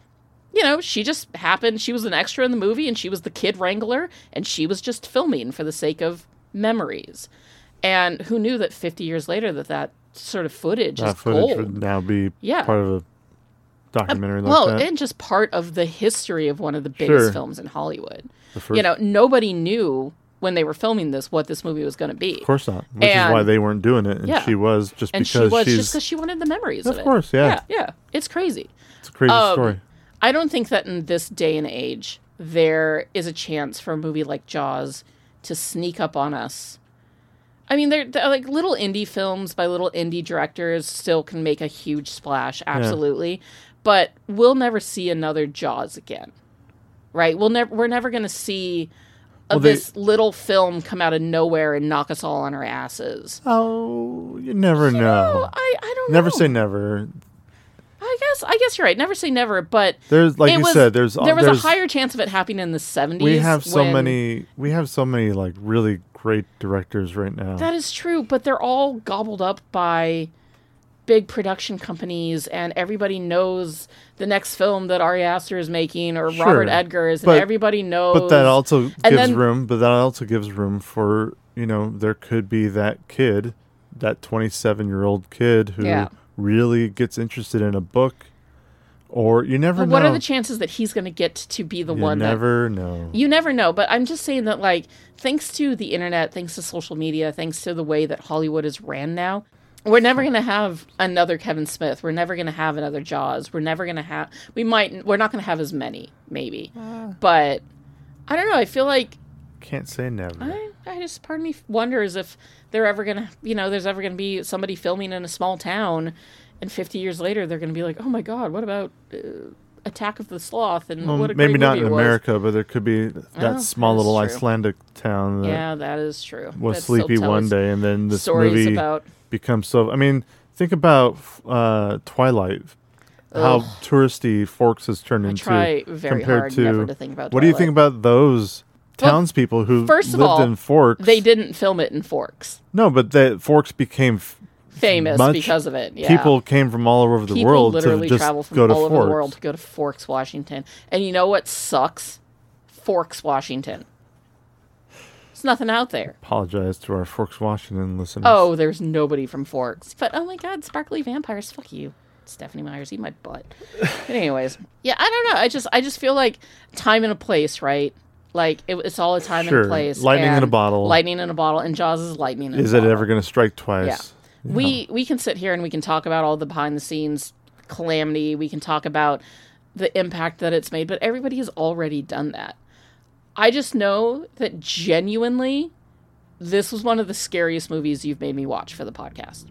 she just happened, she was an extra in the movie and she was the kid wrangler and she was just filming for the sake of memories. And who knew that 50 years later that sort of footage is gold. Would now be part of a documentary like that. And just part of the history of one of the biggest films in Hollywood. Nobody knew when they were filming this what this movie was going to be. Of course not. Which is why they weren't doing it. And she was just because she wanted the memories of it. Of course, yeah. Yeah. It's crazy. It's a crazy story. I don't think that in this day and age there is a chance for a movie like Jaws to sneak up on us. I mean, they're little indie films by little indie directors still can make a huge splash, absolutely. Yeah. But we'll never see another Jaws again, right? We're never going to see this little film come out of nowhere and knock us all on our asses. Oh, you never know. I don't know. Never say never. I guess you're right. Never say never, but there's there was a higher chance of it happening in the 70s. We have so many really great directors right now. That is true, but they're all gobbled up by big production companies, and everybody knows the next film that Ari Aster is making or Robert Edgers, and everybody knows. But that also gives room for, there could be that kid, that 27-year-old kid who really gets interested in a book, or you never know. What are the chances that he's going to get to be the one? You never know. You never know, but I'm just saying that, thanks to the internet, thanks to social media, thanks to the way that Hollywood is ran now, We're never going to have another Kevin Smith. We're never going to have another Jaws. We're never going to have... We're not going to have as many, maybe. But, I don't know. I feel like... Can't say never. I just... Part of me wonders if they're ever going to... there's ever going to be somebody filming in a small town, and 50 years later, they're going to be like, oh my God, what about... Attack of the Sloth, and what a great maybe not movie in it was. America, but there could be that small little Icelandic town that is true. Was sleepy one day, and then this movie becomes so... I mean, think about Twilight, how touristy Forks has turned into compared to... never to think about Twilight. What do you think about those townspeople who lived in Forks? They didn't film it in Forks. No, but Forks became... famous because of it. Yeah. People came from all over the world literally to just travel from go to all over Forks. the world to go to Forks, Washington. And you know what sucks? Forks, Washington. There's nothing out there. Apologize to our Forks, Washington listeners. Oh, there's nobody from Forks. But oh my God, sparkly vampires! Fuck you, Stephanie Myers. Eat my butt. But anyways, yeah, I don't know. I just feel like time and a place, right? Like it's all a time and a place. Lightning in a bottle. Lightning in a bottle, and Jaws is lightning in a bottle. Is it ever going to strike twice? Yeah. We can sit here and we can talk about all the behind the scenes calamity. We can talk about the impact that it's made, but everybody has already done that. I just know that genuinely, this was one of the scariest movies you've made me watch for the podcast.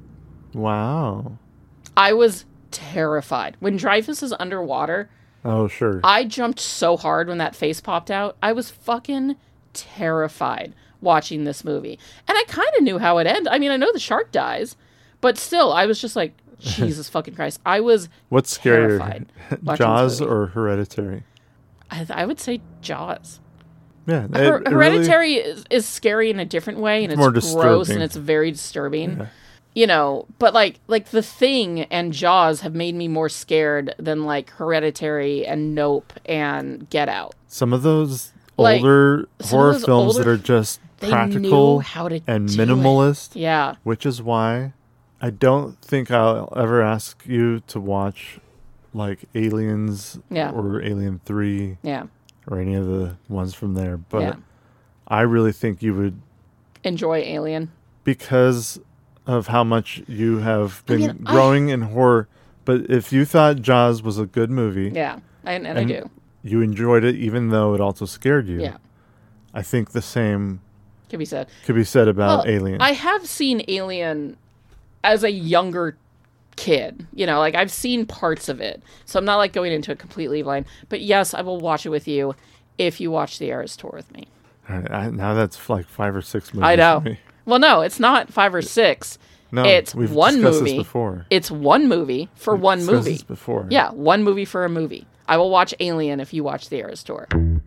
Wow. I was terrified. When Dreyfus is underwater... Oh, sure. I jumped so hard when that face popped out. I was fucking terrified watching this movie. And I kind of knew how it ended. I mean, I know the shark dies, but still, I was just like, Jesus fucking Christ. I was What's terrified. Scarier, Jaws or Hereditary? I would say Jaws. Yeah. Hereditary is scary in a different way, and it's gross, disturbing. and it's very disturbing. Yeah. But like The Thing and Jaws have made me more scared than like Hereditary and Nope and Get Out. Some of those older horror films that are just practical and minimalist. Yeah. Which is why I don't think I'll ever ask you to watch like Aliens or Alien 3 or any of the ones from there. But I really think you would enjoy Alien because of how much you have been growing in horror. But if you thought Jaws was a good movie, and I do, you enjoyed it even though it also scared you. Yeah, I think the same could be said about Alien. I have seen Alien as a younger kid. Like I've seen parts of it, so I'm not like going into it completely blind. But yes, I will watch it with you if you watch the Eras Tour with me. All right, now that's like 5 or 6 movies. I know. For me. Well, no, it's not 5 or 6. No, it's we've one discussed movie. This before. It's one movie for one discussed movie. This before. Yeah, one movie for a movie. I will watch Alien if you watch the Eras Tour.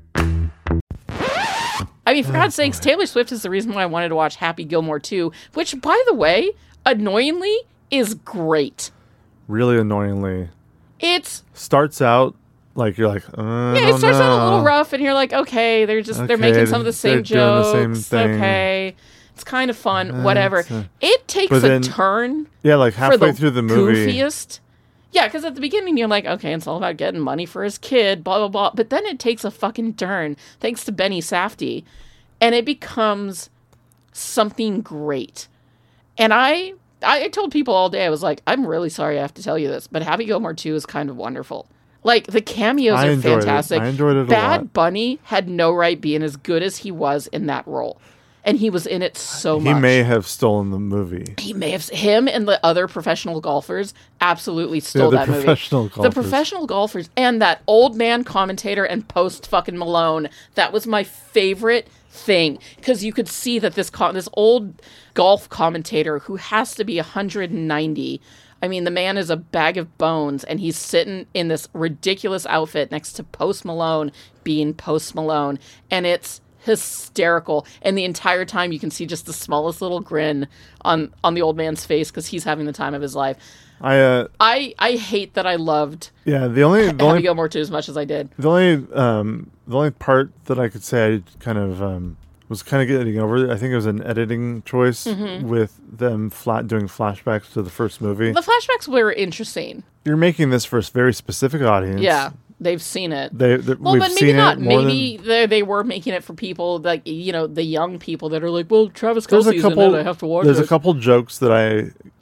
I mean, for God's sakes, Taylor Swift is the reason why I wanted to watch Happy Gilmore 2, which, by the way, annoyingly, is great. Really annoyingly. It starts out like you're like, it starts out a little rough, and you're like, okay, they're making some of the same jokes. The same thing. Okay, it's kind of fun. Whatever. It takes a turn. Yeah, like halfway through the movie. Goofiest. Yeah, because at the beginning you're like, okay, it's all about getting money for his kid, blah, blah, blah. But then it takes a fucking turn, thanks to Benny Safdie, and it becomes something great. And I told people all day, I was like, I'm really sorry I have to tell you this, but Happy Gilmore 2 is kind of wonderful. Like, the cameos are fantastic. I enjoyed it a lot. Bad Bunny had no right being as good as he was in that role. And he was in it so much. He may have stolen the movie. He may have. Him and the other professional golfers absolutely stole that movie. The professional golfers and that old man commentator and post fucking Malone. That was my favorite thing. Because you could see that this old golf commentator who has to be 190. I mean, the man is a bag of bones, and he's sitting in this ridiculous outfit next to Post Malone being Post Malone. And it's hysterical, and the entire time you can see just the smallest little grin on the old man's face because he's having the time of his life. I hate that I loved the only Happy Gilmore 2 as much as I did. The only part that I could say I kind of was kind of getting over, I think it was an editing choice with them doing flashbacks to the first movie. The flashbacks were interesting. You're making this for a very specific audience. Yeah. They've seen it. Well, but maybe not. Maybe they were making it for people like, the young people that are like, well, Travis Kelce's in it, I have to watch it. There's a couple jokes that I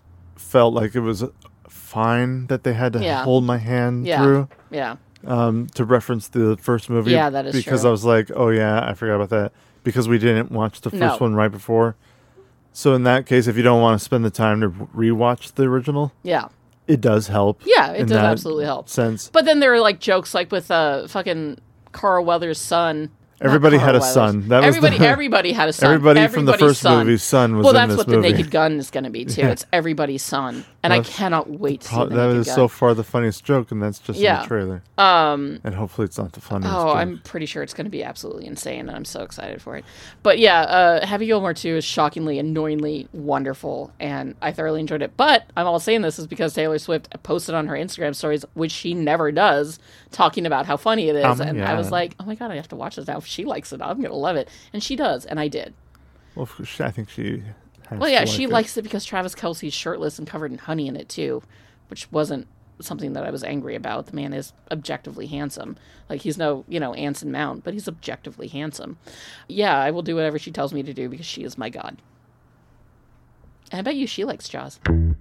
felt like it was fine that they had to hold my hand through. Yeah. To reference the first movie. Yeah, that is because true. I was like, oh yeah, I forgot about that. Because we didn't watch the first one right before. So in that case, if you don't want to spend the time to rewatch the original, it does help. Yeah, it does absolutely help. Sense. But then there are like jokes like with fucking Carl Weathers' son. Everybody had a son. That was everybody had a son. Everybody from the first movie's son was in this movie. Well, that's what the Naked Gun is going to be too. Yeah. It's everybody's son, and I cannot wait to see the Naked Gun. That is so far the funniest joke, and that's just in the trailer. And hopefully it's not the funniest. Oh, joke. I'm pretty sure it's going to be absolutely insane, and I'm so excited for it. But yeah, Happy Gilmore 2 is shockingly, annoyingly wonderful, and I thoroughly enjoyed it. But I'm all saying this is because Taylor Swift posted on her Instagram stories, which she never does, talking about how funny it is, and I was like, oh my god, I have to watch this now. If she likes it, I'm going to love it. And she does, and I did. Well, I think she has Well, yeah, to she like likes it because Travis Kelce's shirtless and covered in honey in it, too, which wasn't something that I was angry about. The man is objectively handsome. Like, he's no, Anson Mount, but he's objectively handsome. Yeah, I will do whatever she tells me to do because she is my god. And I bet you she likes Jaws.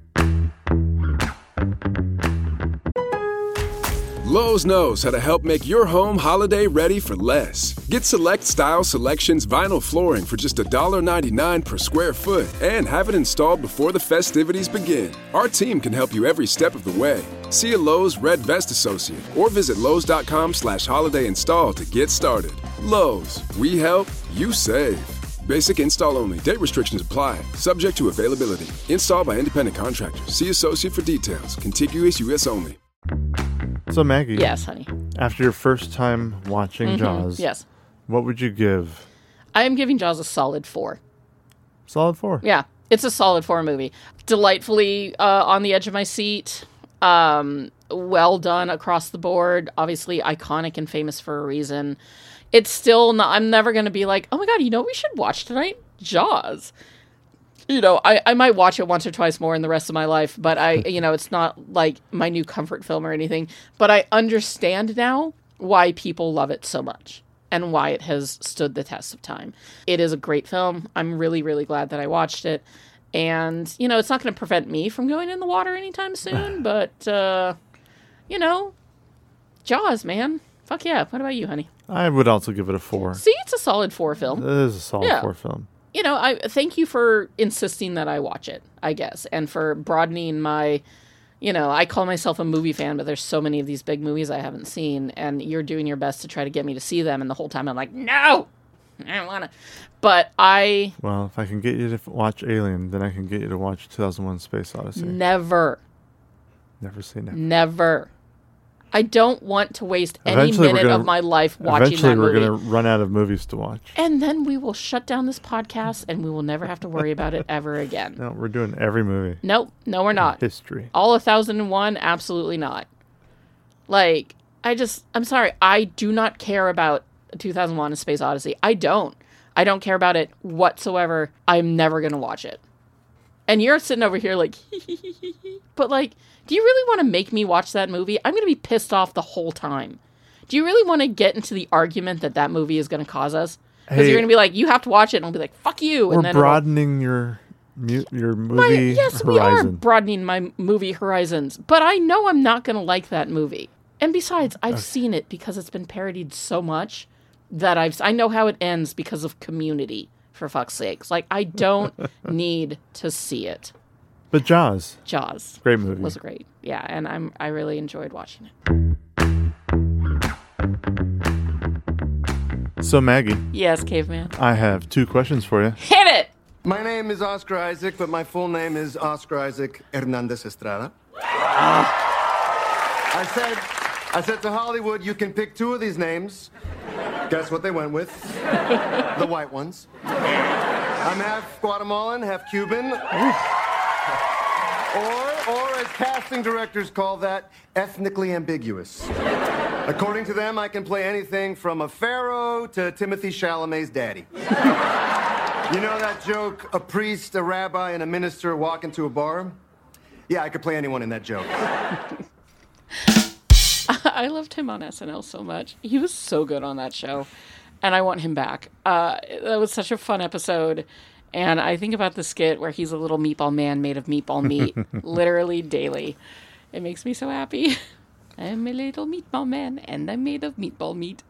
Lowe's knows how to help make your home holiday ready for less. Get Select Style Selections vinyl flooring for just $1.99 per square foot and have it installed before the festivities begin. Our team can help you every step of the way. See a Lowe's Red Vest associate or visit Lowe's.com/holiday install to get started. Lowe's, we help, you save. Basic install only. Date restrictions apply. Subject to availability. Installed by independent contractors. See associate for details. Contiguous U.S. only. So Maggie. Yes, honey. After your first time watching Jaws, yes, what would you give? I am giving Jaws a solid 4. Solid 4? Yeah, it's a solid 4 movie. Delightfully on the edge of my seat. Well done across the board. Obviously iconic and famous for a reason. It's still not, I'm never going to be like, oh my god, what we should watch tonight? Jaws. I might watch it once or twice more in the rest of my life, but it's not like my new comfort film or anything. But I understand now why people love it so much and why it has stood the test of time. It is a great film. I'm really, really glad that I watched it. And, it's not going to prevent me from going in the water anytime soon, but, Jaws, man. Fuck yeah. What about you, honey? I would also give it a 4. See, it's a solid 4 film. It is a solid 4 film. I thank you for insisting that I watch it, I guess, and for broadening my, I call myself a movie fan, but there's so many of these big movies I haven't seen, and you're doing your best to try to get me to see them, and the whole time I'm like, no, I don't want to. But Well, if I can get you to watch Alien, then I can get you to watch 2001: Space Odyssey. Never. Never say never. Never. I don't want to waste any minute of my life watching that movie. Eventually, we're going to run out of movies to watch. And then we will shut down this podcast, and we will never have to worry about it ever again. No, we're doing every movie. Nope. No, we're not. History. All 1001? Absolutely not. Like, I'm sorry. I do not care about 2001: A Space Odyssey. I don't care about it whatsoever. I'm never going to watch it. And you're sitting over here like, but like, do you really want to make me watch that movie? I'm going to be pissed off the whole time. Do you really want to get into the argument that movie is going to cause us? Because you're going to be like, you have to watch it, and I'll be like, fuck you. We're broadening your movie Yes, we are broadening my movie horizons. But I know I'm not going to like that movie. And besides, I've seen it because it's been parodied so much that I know how it ends because of Community, for fuck's sakes. Like, I don't need to see it. But Jaws. Great movie. Was great. Yeah, and I really enjoyed watching it. So Maggie. Yes, Caveman. I have 2 questions for you. Hit it! My name is Oscar Isaac, but my full name is Oscar Isaac Hernandez Estrada. I said to Hollywood, you can pick 2 of these names. Guess what they went with? The white ones. I'm half Guatemalan, half Cuban. Or as casting directors call that, ethnically ambiguous. According to them, I can play anything from a pharaoh to Timothy Chalamet's daddy. You know that joke, a priest, a rabbi, and a minister walk into a bar? Yeah, I could play anyone in that joke. I loved him on SNL so much. He was so good on that show, and I want him back. That was such a fun episode. And I think about the skit where he's a little meatball man made of meatball meat, literally daily. It makes me so happy. I'm a little meatball man, and I'm made of meatball meat.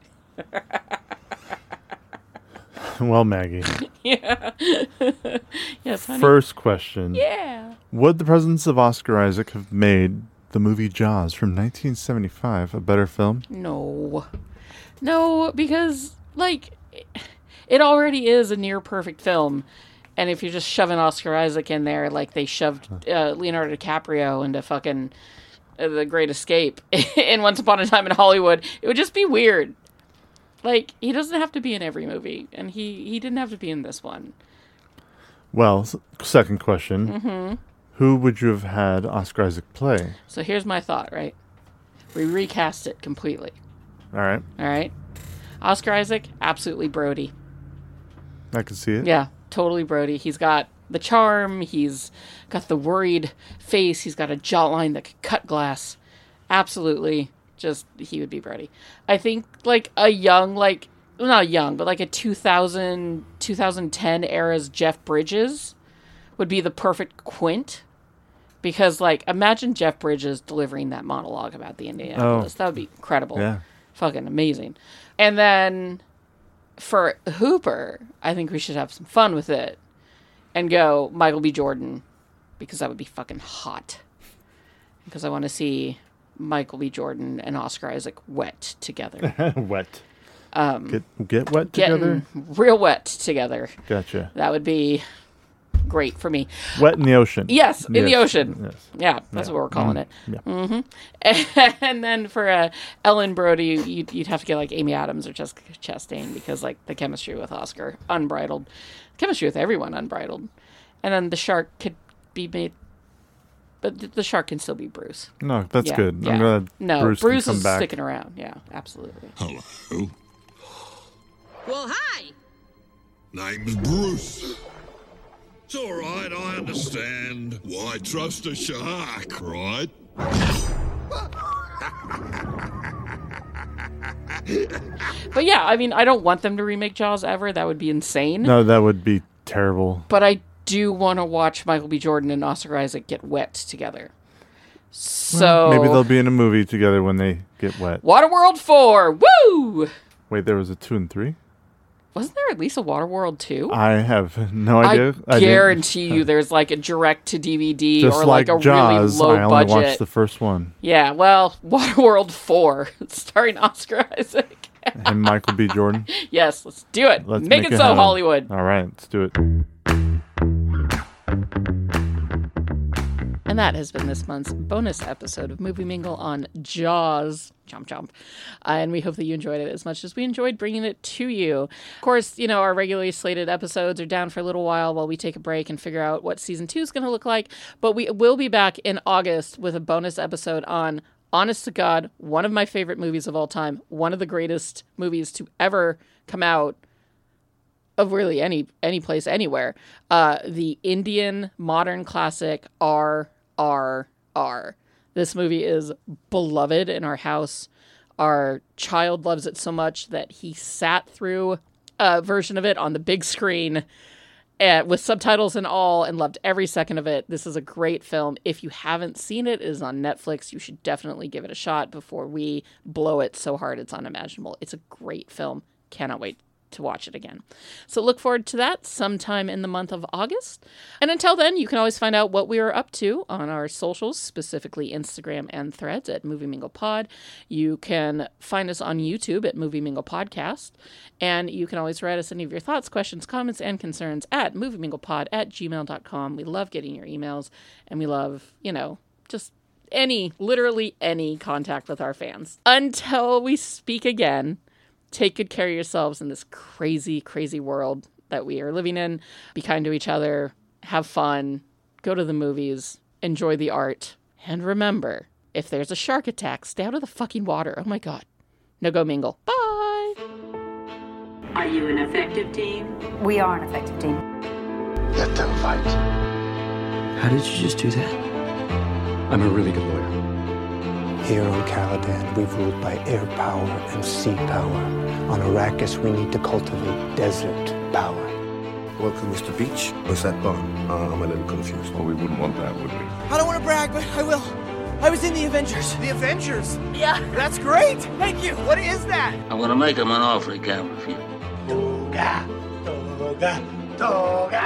Well, Maggie. Yeah. Yes, honey. First question. Yeah. Would the presence of Oscar Isaac have made the movie Jaws from 1975 a better film? No. No, because, like, it already is a near perfect film. And if you're just shoving Oscar Isaac in there like they shoved Leonardo DiCaprio into fucking The Great Escape in Once Upon a Time in Hollywood, it would just be weird. Like, he doesn't have to be in every movie, and he didn't have to be in this one. Well, second question. Mm-hmm. Who would you have had Oscar Isaac play? So here's my thought, right? We recast it completely. All right. All right? Oscar Isaac, absolutely Brody. I can see it. Yeah, totally Brody. He's got the charm. He's got the worried face. He's got a jawline that could cut glass. Absolutely. Just, he would be Brody. I think, like, a young, like, well, not young, but like a 2010 era's Jeff Bridges would be the perfect Quint. Because, like, imagine Jeff Bridges delivering that monologue about the Indianapolis. That would be incredible. Yeah. Fucking amazing. And then for Hooper, I think we should have some fun with it and go Michael B. Jordan, because that would be fucking hot. Because I want to see Michael B. Jordan and Oscar Isaac wet together. Wet. Get wet together? Real wet together. Gotcha. That would be great for me. Wet in the ocean. Yes, in the ocean. Yes. Yeah, that's what we're calling it. Yeah. Mm-hmm. And then for Ellen Brody, you'd have to get like Amy Adams or Jessica Chastain, because like the chemistry with Oscar, unbridled. Chemistry with everyone, unbridled. And then the shark could be made, but the shark can still be Bruce. No, that's good. Yeah. I'm glad Bruce can come is back. sticking around. Yeah, absolutely. Hello. Well, hi. Name's Bruce. It's all right, I understand. Why trust a shark, right? But yeah, I mean, I don't want them to remake Jaws ever. That would be insane. No, that would be terrible. But I do want to watch Michael B. Jordan and Oscar Isaac get wet together. So maybe they'll be in a movie together when they get wet. Waterworld 4, woo! Wait, there was a 2 and 3? Wasn't there at least a Waterworld 2? I have no idea. I guarantee you there's like a direct to DVD just or like a Jaws, really low I only budget. watched the first one. Yeah, well, Waterworld 4 starring Oscar Isaac. And Michael B. Jordan. Yes, let's do it. Let's make it so, happen. Hollywood. All right, let's do it. And that has been this month's bonus episode of Movie Mingle on Jaws. Chomp, chomp. And we hope that you enjoyed it as much as we enjoyed bringing it to you. Of course, you know, our regularly slated episodes are down for a little while we take a break and figure out what season 2 is going to look like. But we will be back in August with a bonus episode on, honest to God, one of my favorite movies of all time. One of the greatest movies to ever come out of really any place, anywhere. The Indian modern classic RRR. This movie is beloved in our house. Our child loves it so much that he sat through a version of it on the big screen with subtitles and all and loved every second of it. This is a great film. If you haven't seen it, it is on Netflix. You should definitely give it a shot before we blow it so hard it's unimaginable. It's a great film. Cannot wait to watch it again. So look forward to that sometime in the month of August. And until then, you can always find out what we are up to on our socials, specifically Instagram and Threads at Movie Mingle Pod. You can find us on YouTube at Movie Mingle Podcast. And you can always write us any of your thoughts, questions, comments, and concerns at movieminglepod@gmail.com. We love getting your emails, and we love, just literally any contact with our fans. Until we speak again, take good care of yourselves in this crazy, crazy world that we are living in. Be kind to each other. Have fun. Go to the movies. Enjoy the art. And remember, if there's a shark attack, stay out of the fucking water. Oh my God. No go mingle. Bye. Are you an effective team? We are an effective team. Let them fight. How did you just do that? I'm a really good lawyer. Here on Caladan, we ruled by air power and sea power. On Arrakis, we need to cultivate desert power. Welcome, Mr. Beach. What's that bar? I'm a little confused. Well, we wouldn't want that, would we? I don't want to brag, but I will. I was in the Avengers. The Avengers? Yeah. That's great. Thank you. What is that? I'm gonna make him an offer he can't refuse. Toga, toga, toga.